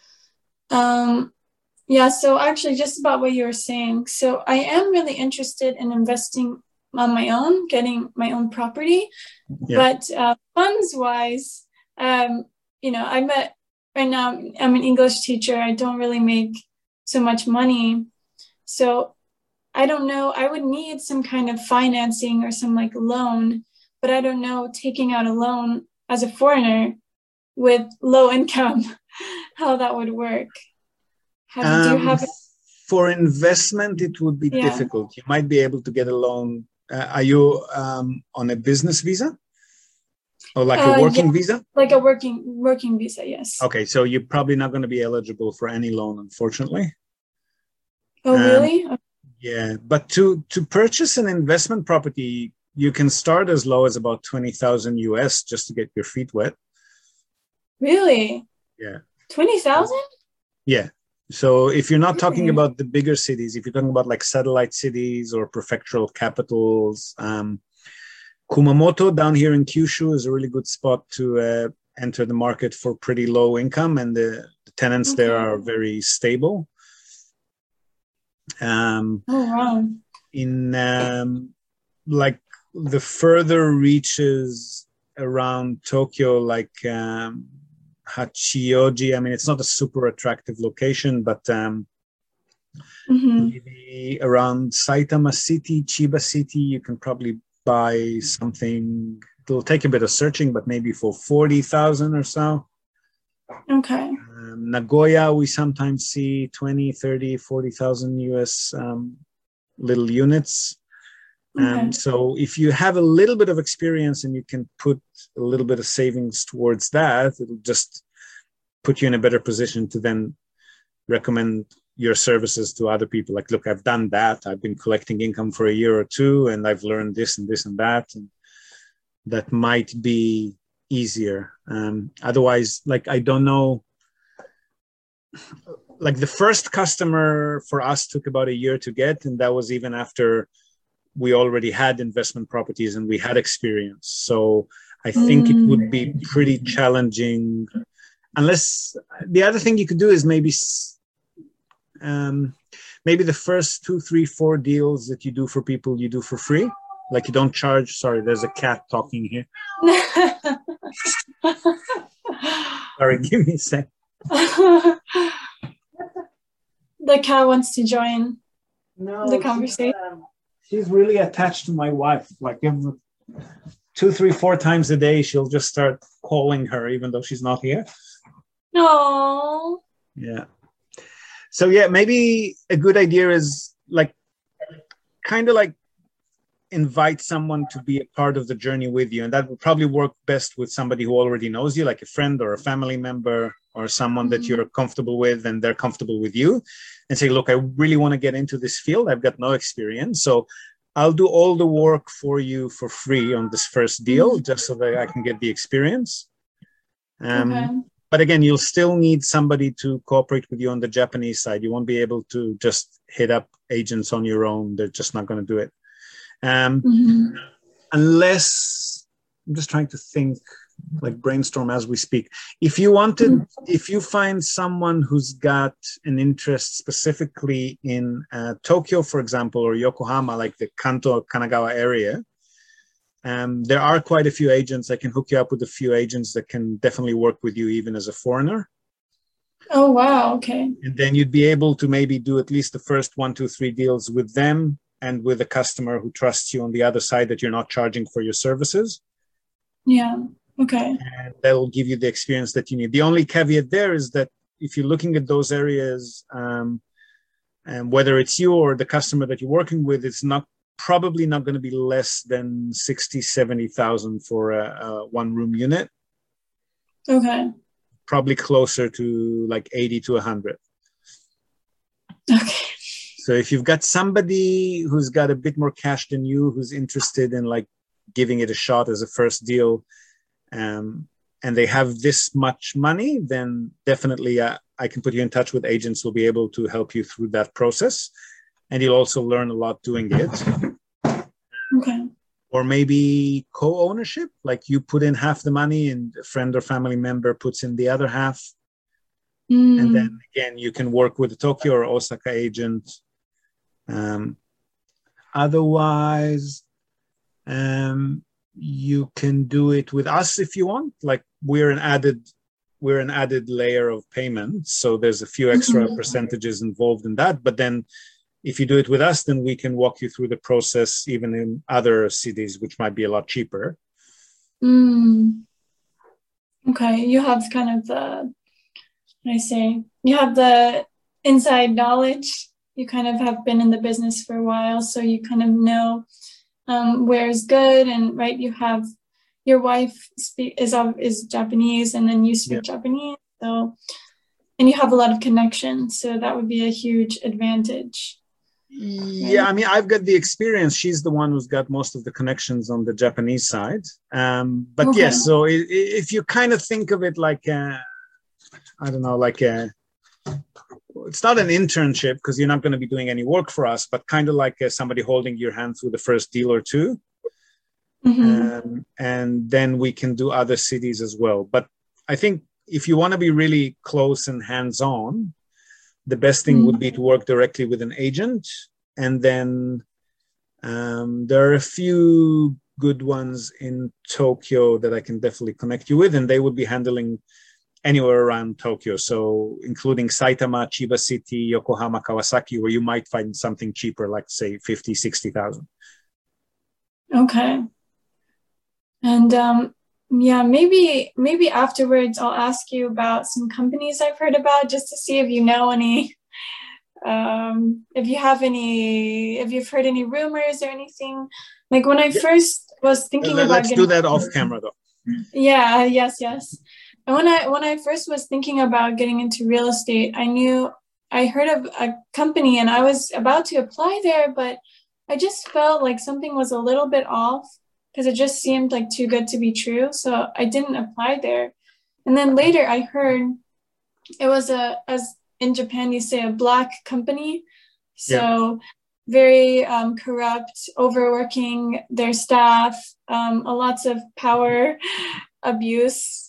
Yeah, so actually just about what you were saying. So I am really interested in investing on my own, getting my own property. Yeah. But funds-wise, you know, right now I'm an English teacher. I don't really make so much money. So I don't know. I would need some kind of financing or some like loan, but I don't know, taking out a loan as a foreigner with low income, how that would work. Do you have for investment, it would be difficult. You might be able to get a loan. Are you on a business visa or like a working visa? Like a working visa, yes. Okay, so you're probably not going to be eligible for any loan, unfortunately. Oh, really? Yeah, but to purchase an investment property, you can start as low as about 20,000 US just to get your feet wet. Really? Yeah. 20,000? Yeah. So if you're not talking about the bigger cities, if you're talking about like satellite cities or prefectural capitals, Kumamoto down here in Kyushu is a really good spot to enter the market for pretty low income, and the tenants there are very stable. Oh, wow. In like the further reaches around Tokyo, like Hachioji, I mean, it's not a super attractive location, but maybe around Saitama City, Chiba City, you can probably buy something it'll take a bit of searching, but maybe for 40,000 or so. Okay. Nagoya, we sometimes see 20, 30, 40,000 US little units. Okay. So if you have a little bit of experience and you can put a little bit of savings towards that, it'll just put you in a better position to then recommend your services to other people. Like, look, I've done that. I've been collecting income for a year or two, and I've learned this and this and that. And that might be easier. Otherwise, like, I don't know. Like, the first customer for us took about a year to get, and that was even after we already had investment properties and we had experience. So I think it would be pretty challenging, unless the other thing you could do is maybe the first 2, 3, 4 deals that you do for people, you do for free. Like, you don't charge. Sorry, there's a cat talking here. Sorry, give me a sec. The cat wants to join the conversation. She's really attached to my wife. Like, every 2, 3, 4 times a day, she'll just start calling her, even though she's not here. No. Yeah. So yeah, maybe a good idea is like, kind of like, invite someone to be a part of the journey with you, and that would probably work best with somebody who already knows you, like a friend or a family member or someone that you're comfortable with and they're comfortable with you, and say, look, I really want to get into this field. I've got no experience, so I'll do all the work for you for free on this first deal, just so that I can get the experience. But again, you'll still need somebody to cooperate with you on the Japanese side. You won't be able to just hit up agents on your own. They're just not going to do it. Unless, I'm just trying to think, like, brainstorm as we speak. If you find someone who's got an interest specifically in Tokyo, for example, or Yokohama, like the Kanto, Kanagawa area, there are quite a few agents. I can hook you up with a few agents that can definitely work with you even as a foreigner. Oh, wow. Okay. And then you'd be able to maybe do at least the first 1, 2, 3 deals with them, and with a customer who trusts you on the other side, that you're not charging for your services. Yeah. Okay. And that will give you the experience that you need. The only caveat there is that if you're looking at those areas, and whether it's you or the customer that you're working with, it's probably not going to be less than 60, 70,000 for a 1-room unit. Okay. Probably closer to like 80 to 100. Okay. So if you've got somebody who's got a bit more cash than you, who's interested in like giving it a shot as a first deal, and they have this much money, then definitely I can put you in touch with agents who will be able to help you through that process. And you'll also learn a lot doing it. Okay. Or maybe co-ownership, like you put in half the money and a friend or family member puts in the other half. And then again, you can work with a Tokyo or Osaka agent. Otherwise, you can do it with us if you want. Like, we're an added layer of payment, so there's a few extra percentages involved in that. But then, if you do it with us, then we can walk you through the process even in other cities, which might be a lot cheaper. Okay, you have kind of you have the inside knowledge. You kind of have been in the business for a while, so you kind of know where's good, and right. You have your wife is Japanese, and then you speak Japanese, so, and you have a lot of connections, so that would be a huge advantage. Yeah, right? I mean, I've got the experience. She's the one who's got most of the connections on the Japanese side. But yes, so if you kind of think of it like it's not an internship because you're not going to be doing any work for us, but kind of like somebody holding your hand through the first deal or two. And then we can do other cities as well. But I think if you want to be really close and hands-on, the best thing would be to work directly with an agent. And then there are a few good ones in Tokyo that I can definitely connect you with, and they would be handling anywhere around Tokyo. So including Saitama, Chiba City, Yokohama, Kawasaki, where you might find something cheaper, like say 50, 60,000. Okay. And yeah, maybe afterwards I'll ask you about some companies I've heard about, just to see if you know any, if you've heard any rumors or anything. Like when I first was thinking about let's do that off camera though. Yeah, yes. And when I first was thinking about getting into real estate, I heard of a company and I was about to apply there, but I just felt like something was a little bit off because it just seemed like too good to be true. So I didn't apply there. And then later I heard it was as in Japan, you say, a black company. So very corrupt, overworking their staff, lots of power abuse.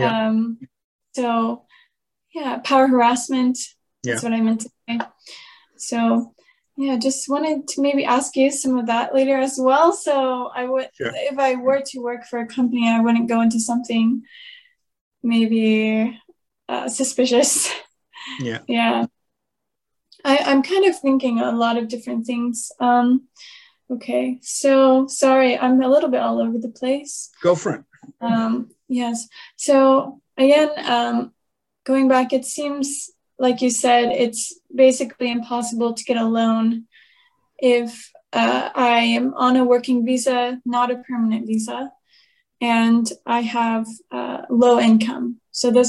So yeah, power harassment. That's what I meant to say. So yeah, just wanted to maybe ask you some of that later as well. So I would, if I were to work for a company, I wouldn't go into something maybe suspicious. Yeah. I'm kind of thinking a lot of different things. Okay, so sorry, I'm a little bit all over the place. Go for it. Yes. So again, going back, it seems like you said, it's basically impossible to get a loan if I am on a working visa, not a permanent visa, and I have low income. So those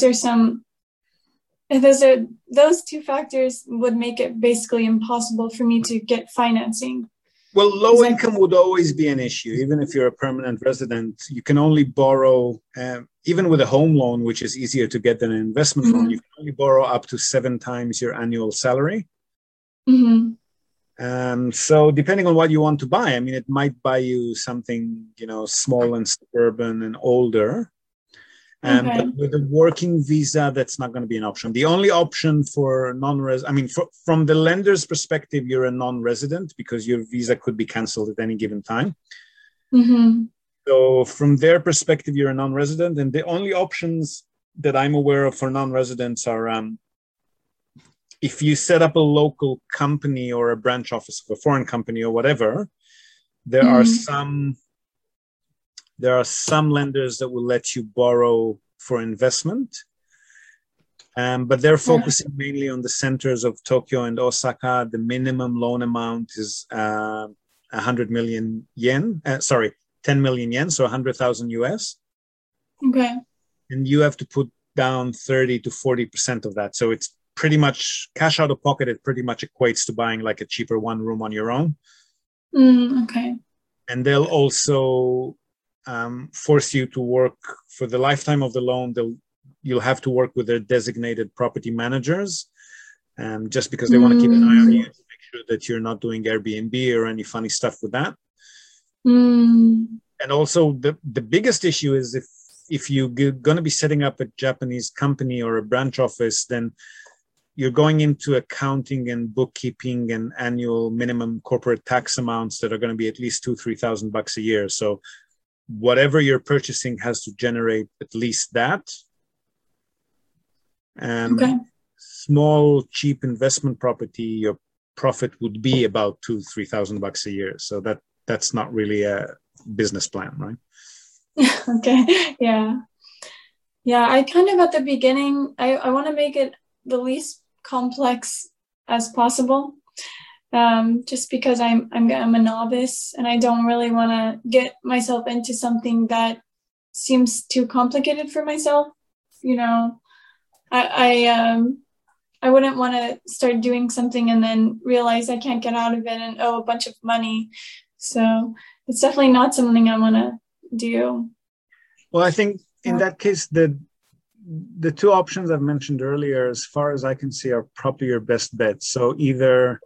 two factors would make it basically impossible for me to get financing. Well, low income would always be an issue. Even if you're a permanent resident, you can only borrow, even with a home loan, which is easier to get than an investment loan, you can only borrow up to 7 times your annual salary. So depending on what you want to buy, I mean, it might buy you something, small and suburban and older. But with a working visa, that's not going to be an option. The only option for from the lender's perspective, you're a non-resident because your visa could be canceled at any given time. So from their perspective, you're a non-resident. And the only options that I'm aware of for non-residents are if you set up a local company or a branch office of a foreign company or whatever, there are some lenders that will let you borrow for investment, but they're focusing mainly on the centers of Tokyo and Osaka. The minimum loan amount is 100 million yen, 10 million yen, so 100,000 US. Okay. And you have to put down 30 to 40% of that. So it's pretty much cash out of pocket. It pretty much equates to buying like a cheaper one room on your own. Okay. And they'll also force you to work for the lifetime of the loan. You'll have to work with their designated property managers, just because they want to keep an eye on you to make sure that you're not doing Airbnb or any funny stuff with that. And also the biggest issue is if you're going to be setting up a Japanese company or a branch office, then you're going into accounting and bookkeeping and annual minimum corporate tax amounts that are going to be at least $2,000-3,000 a year. So whatever you're purchasing has to generate at least that. Small, cheap investment property, your profit would be about $2,000-3,000 a year. So that's not really a business plan, right? Okay. Yeah. I kind of at the beginning, I want to make it the least complex as possible. Just because I'm a novice and I don't really want to get myself into something that seems too complicated for myself. I wouldn't want to start doing something and then realize I can't get out of it and owe a bunch of money. So it's definitely not something I want to do. Well, I think in that case, the two options I've mentioned earlier, as far as I can see, are probably your best bets. So either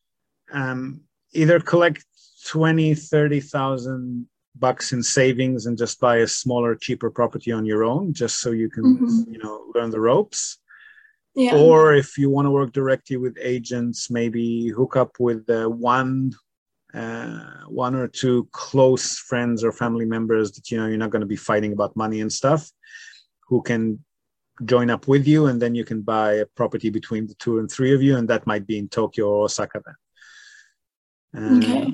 collect 20,000-30,000 bucks in savings and just buy a smaller, cheaper property on your own, just so you can, learn the ropes. Yeah. Or if you want to work directly with agents, maybe hook up with one or two close friends or family members that you're not going to be fighting about money and stuff, who can join up with you, and then you can buy a property between the 2 and 3 of you, and that might be in Tokyo or Osaka then.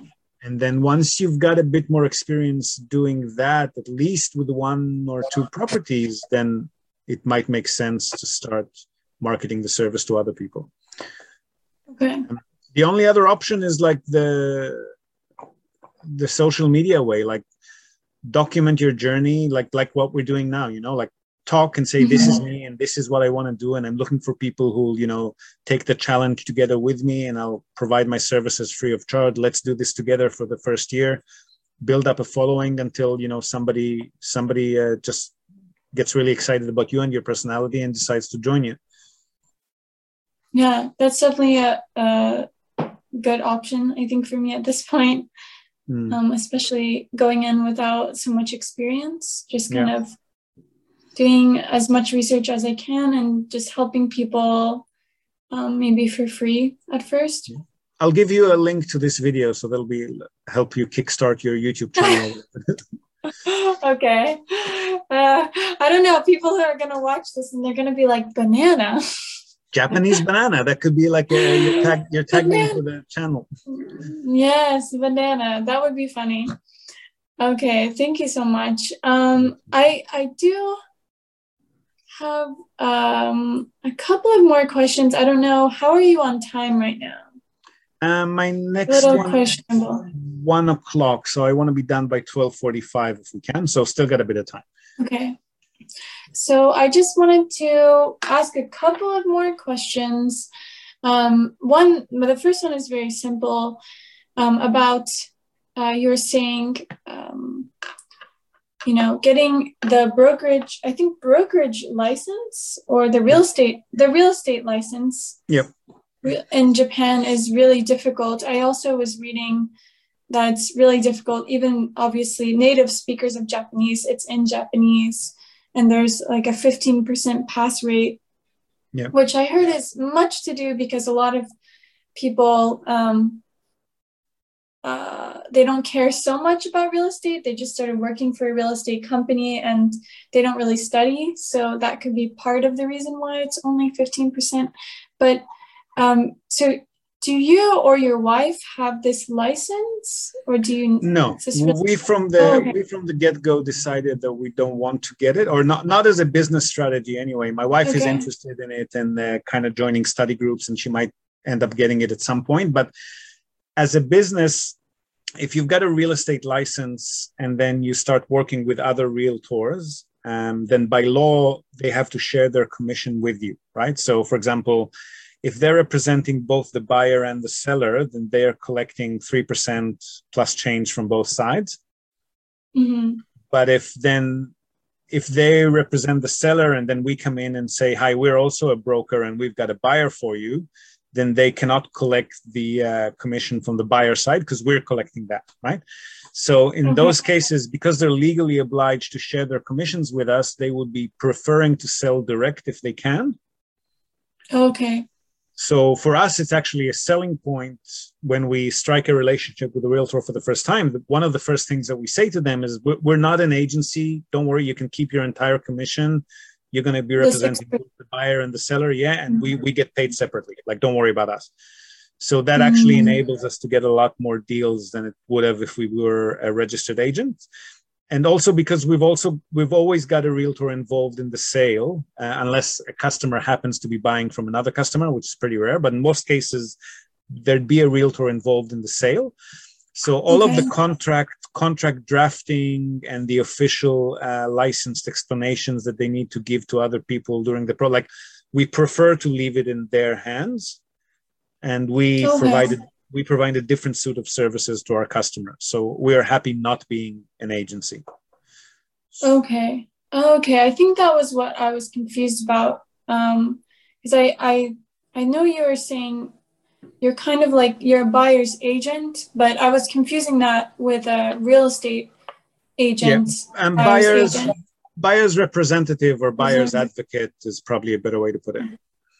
And then once you've got a bit more experience doing that, at least with one or two properties, then it might make sense to start marketing the service to other people. Okay. The only other option is like the social media way, like document your journey, like what we're doing now, you know, like talk and say, this is me and this is what I want to do. And I'm looking for people who, you know, take the challenge together with me, and I'll provide my services free of charge. Let's do this together for the first year, build up a following until, you know, somebody just gets really excited about you and your personality and decides to join you. Yeah, that's definitely a good option, I think, for me at this point, especially going in without so much experience, just kind of doing as much research as I can and just helping people maybe for free at first. I'll give you a link to this video, so that'll help you kickstart your YouTube channel. Okay. I don't know, people who are going to watch this and they're going to be like, banana. Japanese banana. That could be like your tag name for the channel. Yes, banana. That would be funny. Okay, thank you so much. I do have a couple of more questions. I don't know. How are you on time right now? My next one is 1 o'clock, so I want to be done by 12:45 if we can. So still got a bit of time. Okay. So I just wanted to ask a couple of more questions. The first one is very simple, about you were saying, you know, getting the brokerage license or the real estate license. Yep. In Japan is really difficult. I also was reading that it's really difficult, even obviously native speakers of Japanese, it's in Japanese. And there's like a 15% pass rate, which I heard is much to do because a lot of people, they don't care so much about real estate. They just started working for a real estate company and they don't really study. So that could be part of the reason why it's only 15%. But so do you or your wife have this license, or do you? No, we from the get-go decided that we don't want to get it, or not as a business strategy anyway. My wife is interested in it and kind of joining study groups, and she might end up getting it at some point. But as a business, if you've got a real estate license and then you start working with other realtors, then by law they have to share their commission with you, right? So, for example, if they're representing both the buyer and the seller, then they are collecting 3% plus change from both sides. Mm-hmm. But if they represent the seller and then we come in and say, hi, we're also a broker and we've got a buyer for you, then they cannot collect the commission from the buyer side because we're collecting that, right? So in those cases, because they're legally obliged to share their commissions with us, they would be preferring to sell direct if they can. Okay. So for us, it's actually a selling point when we strike a relationship with a realtor for the first time. One of the first things that we say to them is, we're not an agency. Don't worry, you can keep your entire commission. You're going to be representing both the buyer and the seller. Yeah. And we get paid separately. Like, don't worry about us. So that actually enables us to get a lot more deals than it would have if we were a registered agent. And also because we've always got a realtor involved in the sale, unless a customer happens to be buying from another customer, which is pretty rare. But in most cases, there'd be a realtor involved in the sale. So all of the contract drafting and the official licensed explanations that they need to give to other people during the we prefer to leave it in their hands, and we provide a different suite of services to our customers. So we are happy not being an agency. Okay. I think that was what I was confused about. Because I know you were saying you're kind of like you're a buyer's agent, but I was confusing that with a real estate agent. Yeah. And buyer's representative or buyer's advocate is probably a better way to put it.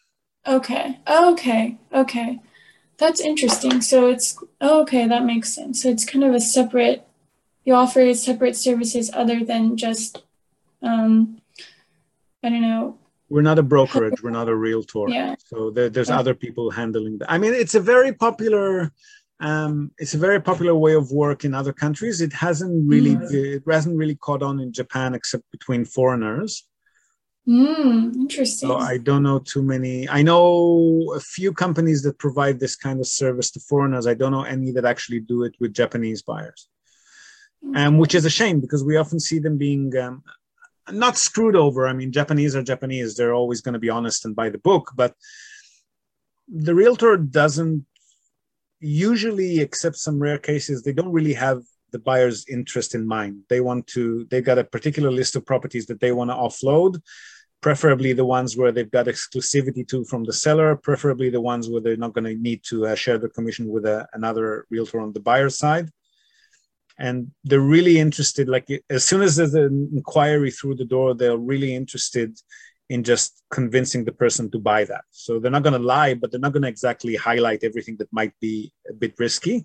Okay. That's interesting. So that makes sense. So it's kind of you offer separate services other than just, I don't know. We're not a brokerage. We're not a realtor. Yeah. So there's other people handling that. I mean, it's a very popular It's a very popular way of work in other countries. It hasn't really caught on in Japan except between foreigners. Interesting. So I don't know too many. I know a few companies that provide this kind of service to foreigners. I don't know any that actually do it with Japanese buyers, which is a shame because we often see them being not screwed over. I mean, Japanese are Japanese. They're always going to be honest and by the book, but the realtor doesn't usually, except some rare cases, they don't really have the buyer's interest in mind. They've got a particular list of properties that they want to offload, preferably the ones where they've got exclusivity to from the seller, preferably the ones where they're not going to need to share the commission with another realtor on the buyer side. And they're really interested, like as soon as there's an inquiry through the door, they're really interested in just convincing the person to buy that. So they're not going to lie, but they're not going to exactly highlight everything that might be a bit risky.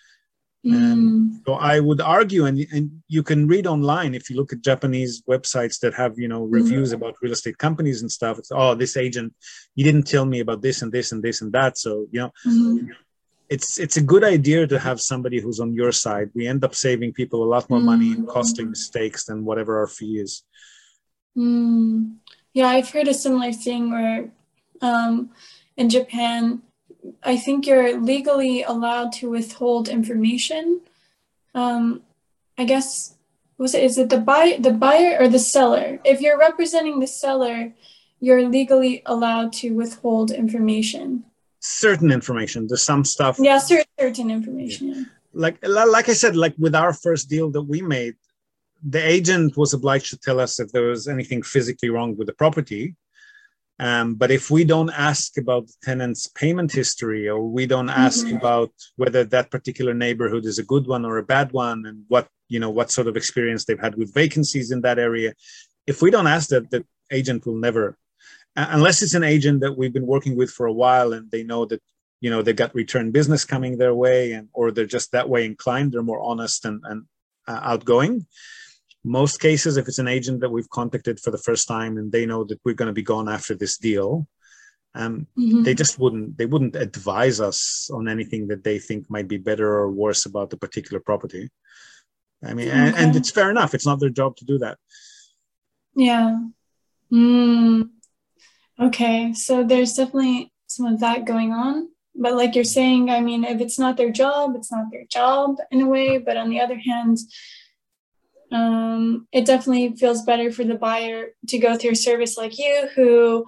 So I would argue, and you can read online if you look at Japanese websites that have, reviews about real estate companies and stuff. It's, oh, this agent, you didn't tell me about this and this and this and that. So, it's a good idea to have somebody who's on your side. We end up saving people a lot more money in costly mistakes than whatever our fee is. Yeah, I've heard a similar thing where in Japan, I think you're legally allowed to withhold information. I guess, is it the buyer or the seller? If you're representing the seller, you're legally allowed to withhold information. Certain information. There's some stuff. Yeah, certain information. Yeah. Like I said, like with our first deal that we made, the agent was obliged to tell us if there was anything physically wrong with the property. But if we don't ask about the tenant's payment history, or we don't ask about whether that particular neighborhood is a good one or a bad one, and what sort of experience they've had with vacancies in that area, if we don't ask that, the agent will never, unless it's an agent that we've been working with for a while and they know that, they've got return business coming their way, or they're just that way inclined, they're more honest and outgoing. Most cases, if it's an agent that we've contacted for the first time and they know that we're going to be gone after this deal, they wouldn't advise us on anything that they think might be better or worse about the particular property. I mean, and it's fair enough. It's not their job to do that. Yeah. Okay. So there's definitely some of that going on. But like you're saying, I mean, if it's not their job, it's not their job in a way. But on the other hand, it definitely feels better for the buyer to go through a service like you, who,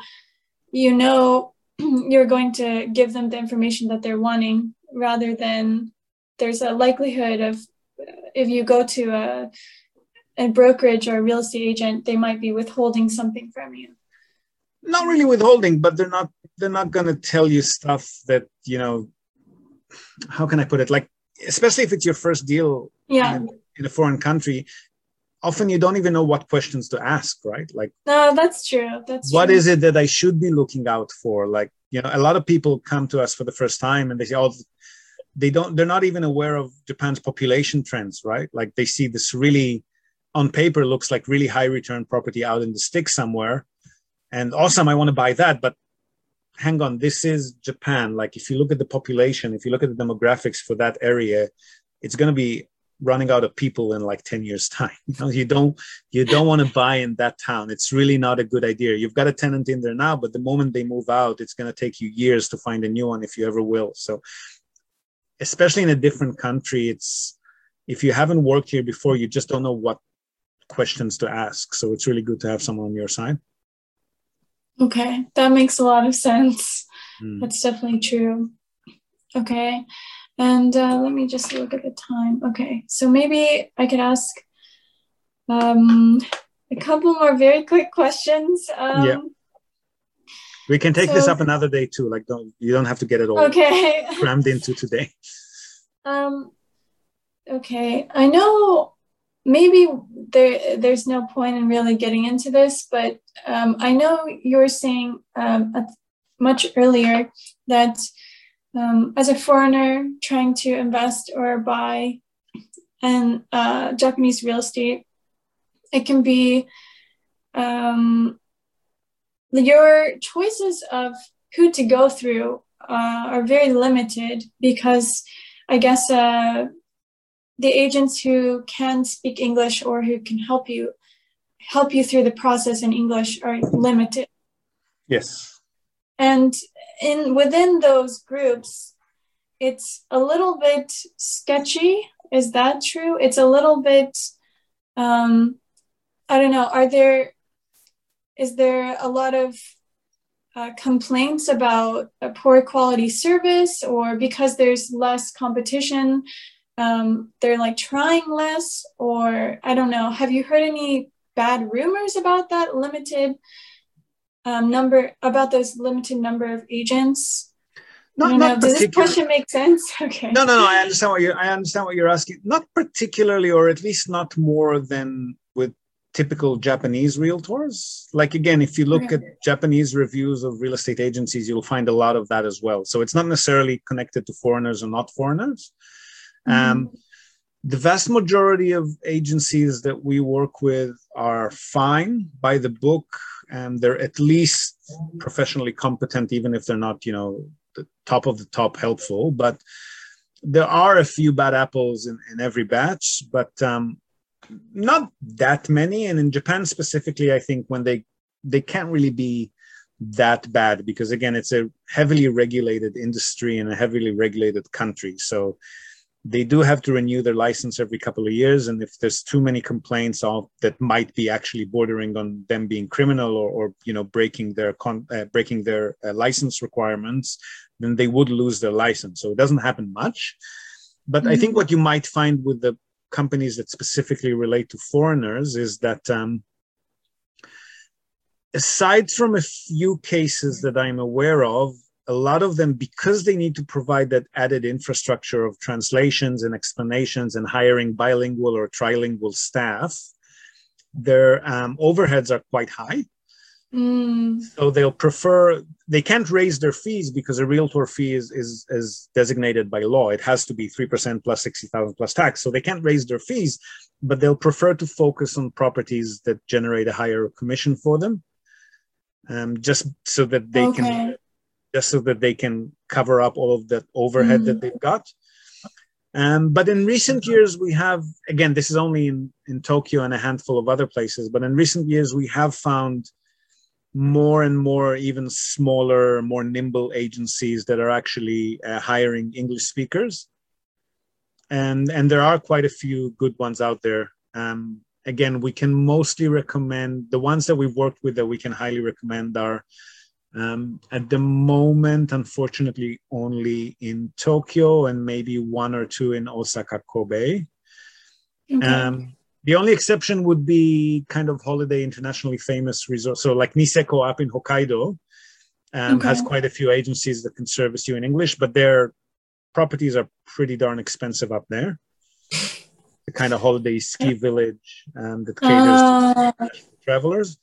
you're going to give them the information that they're wanting, rather than there's a likelihood of, if you go to a brokerage or a real estate agent, they might be withholding something from you. Not really withholding, but they're not going to tell you stuff that, how can I put it? Like, especially if it's your first deal in a foreign country, often you don't even know what questions to ask, right? Like, no, that's true. What is it that I should be looking out for? Like, a lot of people come to us for the first time and they say, they're not even aware of Japan's population trends, right? Like, they see this really, on paper, looks like really high return property out in the sticks somewhere. And awesome, I want to buy that. But hang on, this is Japan. Like, if you look at the population, if you look at the demographics for that area, it's going to be running out of people in like 10 years time. You don't want to buy in that town. It's really not a good idea. You've got a tenant in there now, but the moment they move out, it's going to take you years to find a new one, if you ever will. So especially in a different country, if you haven't worked here before, you just don't know what questions to ask. So it's really good to have someone on your side. Okay, that makes a lot of sense. That's definitely true. Okay. And let me just look at the time. Okay, so maybe I could ask a couple more very quick questions. We can take this up another day too. Like, you don't have to get it all crammed into today. Okay, I know maybe there's no point in really getting into this, but I know you were saying much earlier that as a foreigner trying to invest or buy in Japanese real estate, it can be your choices of who to go through are very limited, because I guess the agents who can speak English or who can help you through the process in English are limited. Yes. And within those groups, it's a little bit sketchy. Is that true? It's a little bit, I don't know. Is there a lot of complaints about a poor quality service, or because there's less competition, they're like trying less, or I don't know. Have you heard any bad rumors about that limited those limited number of agents? Does this question make sense? Okay. No. I understand what you're asking. Not particularly, or at least not more than with typical Japanese realtors. Like, again, if you look at Japanese reviews of real estate agencies, you'll find a lot of that as well. So it's not necessarily connected to foreigners or not foreigners. Mm-hmm. The vast majority of agencies that we work with are fine, by the book, and they're at least professionally competent, even if they're not, the top of the top helpful. But there are a few bad apples in every batch, but not that many. And in Japan specifically, I think when they can't really be that bad, because again, it's a heavily regulated industry and a heavily regulated country. So they do have to renew their license every couple of years. And if there's too many complaints that might be actually bordering on them being criminal or breaking their license requirements, then they would lose their license. So it doesn't happen much. But I think what you might find with the companies that specifically relate to foreigners is that aside from a few cases that I'm aware of, a lot of them, because they need to provide that added infrastructure of translations and explanations and hiring bilingual or trilingual staff, their overheads are quite high. So they can't raise their fees because a realtor fee is designated by law. It has to be 3% plus 60,000 plus tax. So they can't raise their fees, but they'll prefer to focus on properties that generate a higher commission for them, just so that they can cover up all of that overhead that they've got. But in recent years, we have, again, this is only in Tokyo and a handful of other places, but in recent years, we have found more and more even smaller, more nimble agencies that are actually hiring English speakers. And there are quite a few good ones out there. Again, we can mostly recommend, the ones that we've worked with that we can highly recommend are, at the moment, unfortunately, only in Tokyo and maybe one or two in Osaka, Kobe. Okay. The only exception would be kind of holiday internationally famous resorts. So like Niseko up in Hokkaido has quite a few agencies that can service you in English, but their properties are pretty darn expensive up there. The kind of holiday ski village that caters to travelers.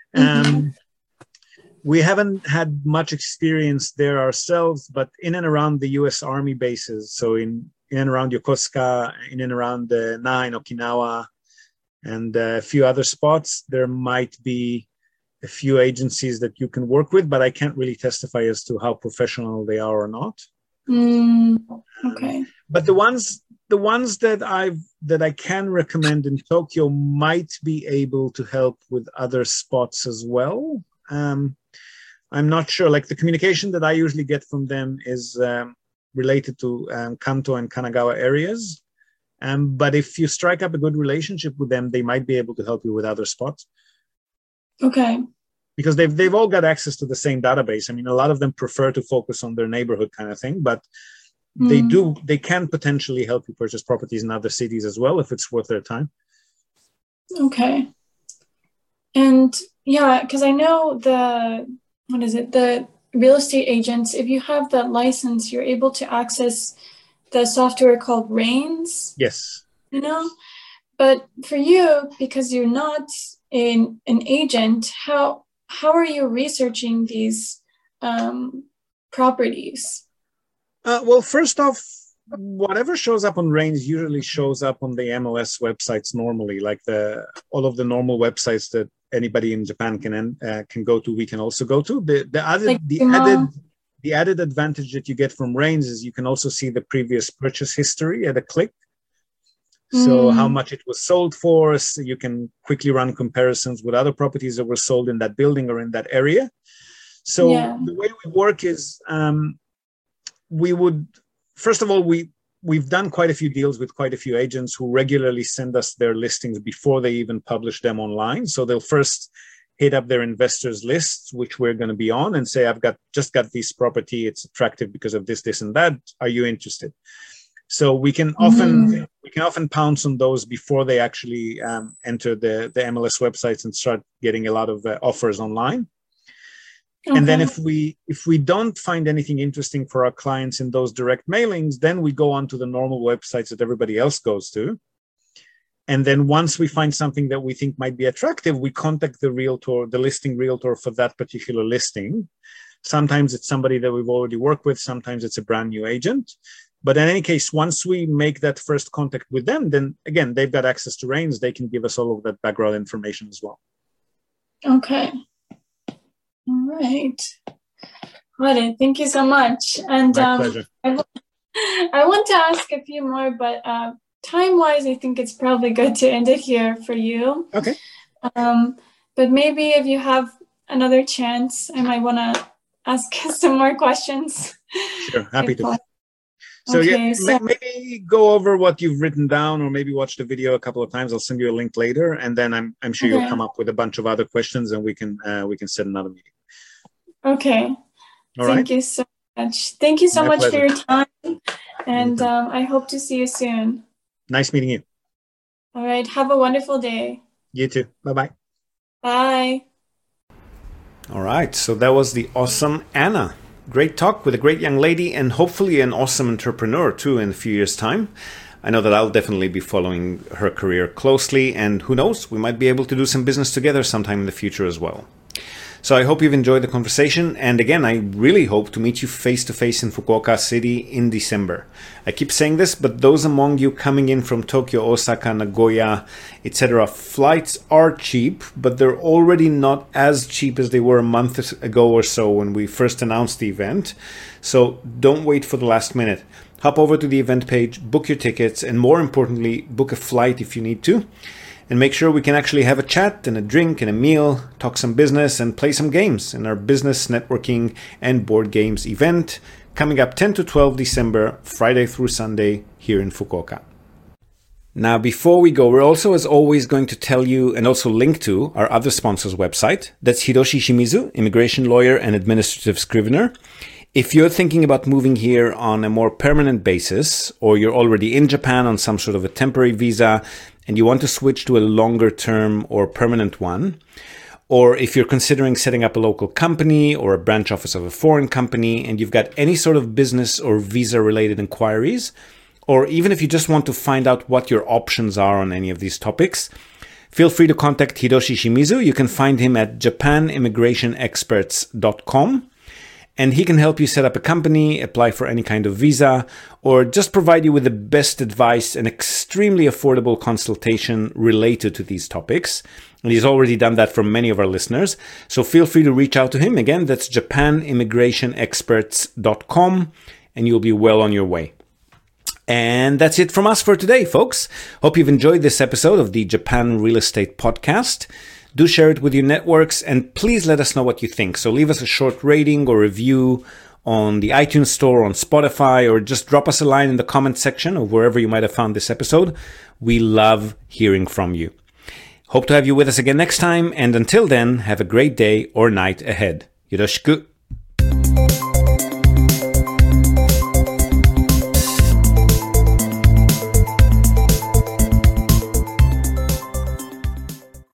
We haven't had much experience there ourselves, but in and around the U.S. Army bases, so in and around Yokosuka, in and around Naha in Okinawa, and a few other spots, there might be a few agencies that you can work with, but I can't really testify as to how professional they are or not. Okay. But the ones that I can recommend in Tokyo might be able to help with other spots as well. I'm not sure. Like the communication that I usually get from them is related to Kanto and Kanagawa areas. But if you strike up a good relationship with them, they might be able to help you with other spots. Okay. Because they've all got access to the same database. I mean, a lot of them prefer to focus on their neighborhood kind of thing, but they can potentially help you purchase properties in other cities as well if it's worth their time. Okay. And yeah, because I know the real estate agents, if you have that license, you're able to access the software called Reigns. Yes. But for you, because you're not an agent, how are you researching these properties? Well, first off, whatever shows up on Reigns usually shows up on the MLS websites normally, like all of the normal websites that anybody in Japan can go to. We can also go to the The added advantage that you get from Rains is you can also see the previous purchase history at a click. So how much it was sold for, so you can quickly run comparisons with other properties that were sold in that building or in that area. So the way we work is we would, first of all, we've done quite a few deals with quite a few agents who regularly send us their listings before they even publish them online. So they'll first hit up their investors lists, which we're going to be on, and say, I've just got this property. It's attractive because of this, this, and that. Are you interested? So we can often pounce on those before they actually enter the MLS websites and start getting a lot of offers online. Okay. And then if we don't find anything interesting for our clients in those direct mailings, then we go on to the normal websites that everybody else goes to. And then once we find something that we think might be attractive, we contact the realtor, the listing realtor for that particular listing. Sometimes it's somebody that we've already worked with. Sometimes it's a brand new agent. But in any case, once we make that first contact with them, then again, they've got access to Rains. They can give us all of that background information as well. Okay. All right. Got it. Thank you so much. And my pleasure. I want to ask a few more, but time-wise, I think it's probably good to end it here for you. Okay. But maybe if you have another chance, I might want to ask some more questions. Sure. Happy to. So okay, maybe go over what you've written down, or maybe watch the video a couple of times. I'll send you a link later, and then I'm sure you'll come up with a bunch of other questions, and we can set another meeting. Okay. Thank you so much. Thank you so much for your time, and I hope to see you soon. Nice meeting you. All right. Have a wonderful day. You too. Bye-bye. Bye. All right. So that was the awesome Anna. Great talk with a great young lady, and hopefully an awesome entrepreneur too in a few years' time. I know that I'll definitely be following her career closely, and who knows, we might be able to do some business together sometime in the future as well. So I hope you've enjoyed the conversation, and again, I really hope to meet you face-to-face in Fukuoka City in December. I keep saying this, but those among you coming in from Tokyo, Osaka, Nagoya, etc., flights are cheap, but they're already not as cheap as they were a month ago or so when we first announced the event. So don't wait for the last minute. Hop over to the event page, book your tickets, and more importantly, book a flight if you need to. And make sure we can actually have a chat and a drink and a meal, talk some business, and play some games in our business networking and board games event coming up 10 to 12 December, Friday through Sunday here in Fukuoka. Now, before we go, we're also, as always, going to tell you and also link to our other sponsor's website. That's Hiroshi Shimizu, immigration lawyer and administrative scrivener. If you're thinking about moving here on a more permanent basis, or you're already in Japan on some sort of a temporary visa, and you want to switch to a longer term or permanent one, or if you're considering setting up a local company or a branch office of a foreign company, and you've got any sort of business or visa related inquiries, or even if you just want to find out what your options are on any of these topics, feel free to contact Hiroshi Shimizu. You can find him at japanimmigrationexperts.com. And he can help you set up a company, apply for any kind of visa, or just provide you with the best advice and extremely affordable consultation related to these topics. And he's already done that for many of our listeners. So feel free to reach out to him. Again, that's japanimmigrationexperts.com, and you'll be well on your way. And that's it from us for today, folks. Hope you've enjoyed this episode of the Japan Real Estate Podcast. Do share it with your networks, and please let us know what you think. So leave us a short rating or review on the iTunes Store, on Spotify, or just drop us a line in the comment section or wherever you might have found this episode. We love hearing from you. Hope to have you with us again next time, and until then, have a great day or night ahead. Yoroshiku.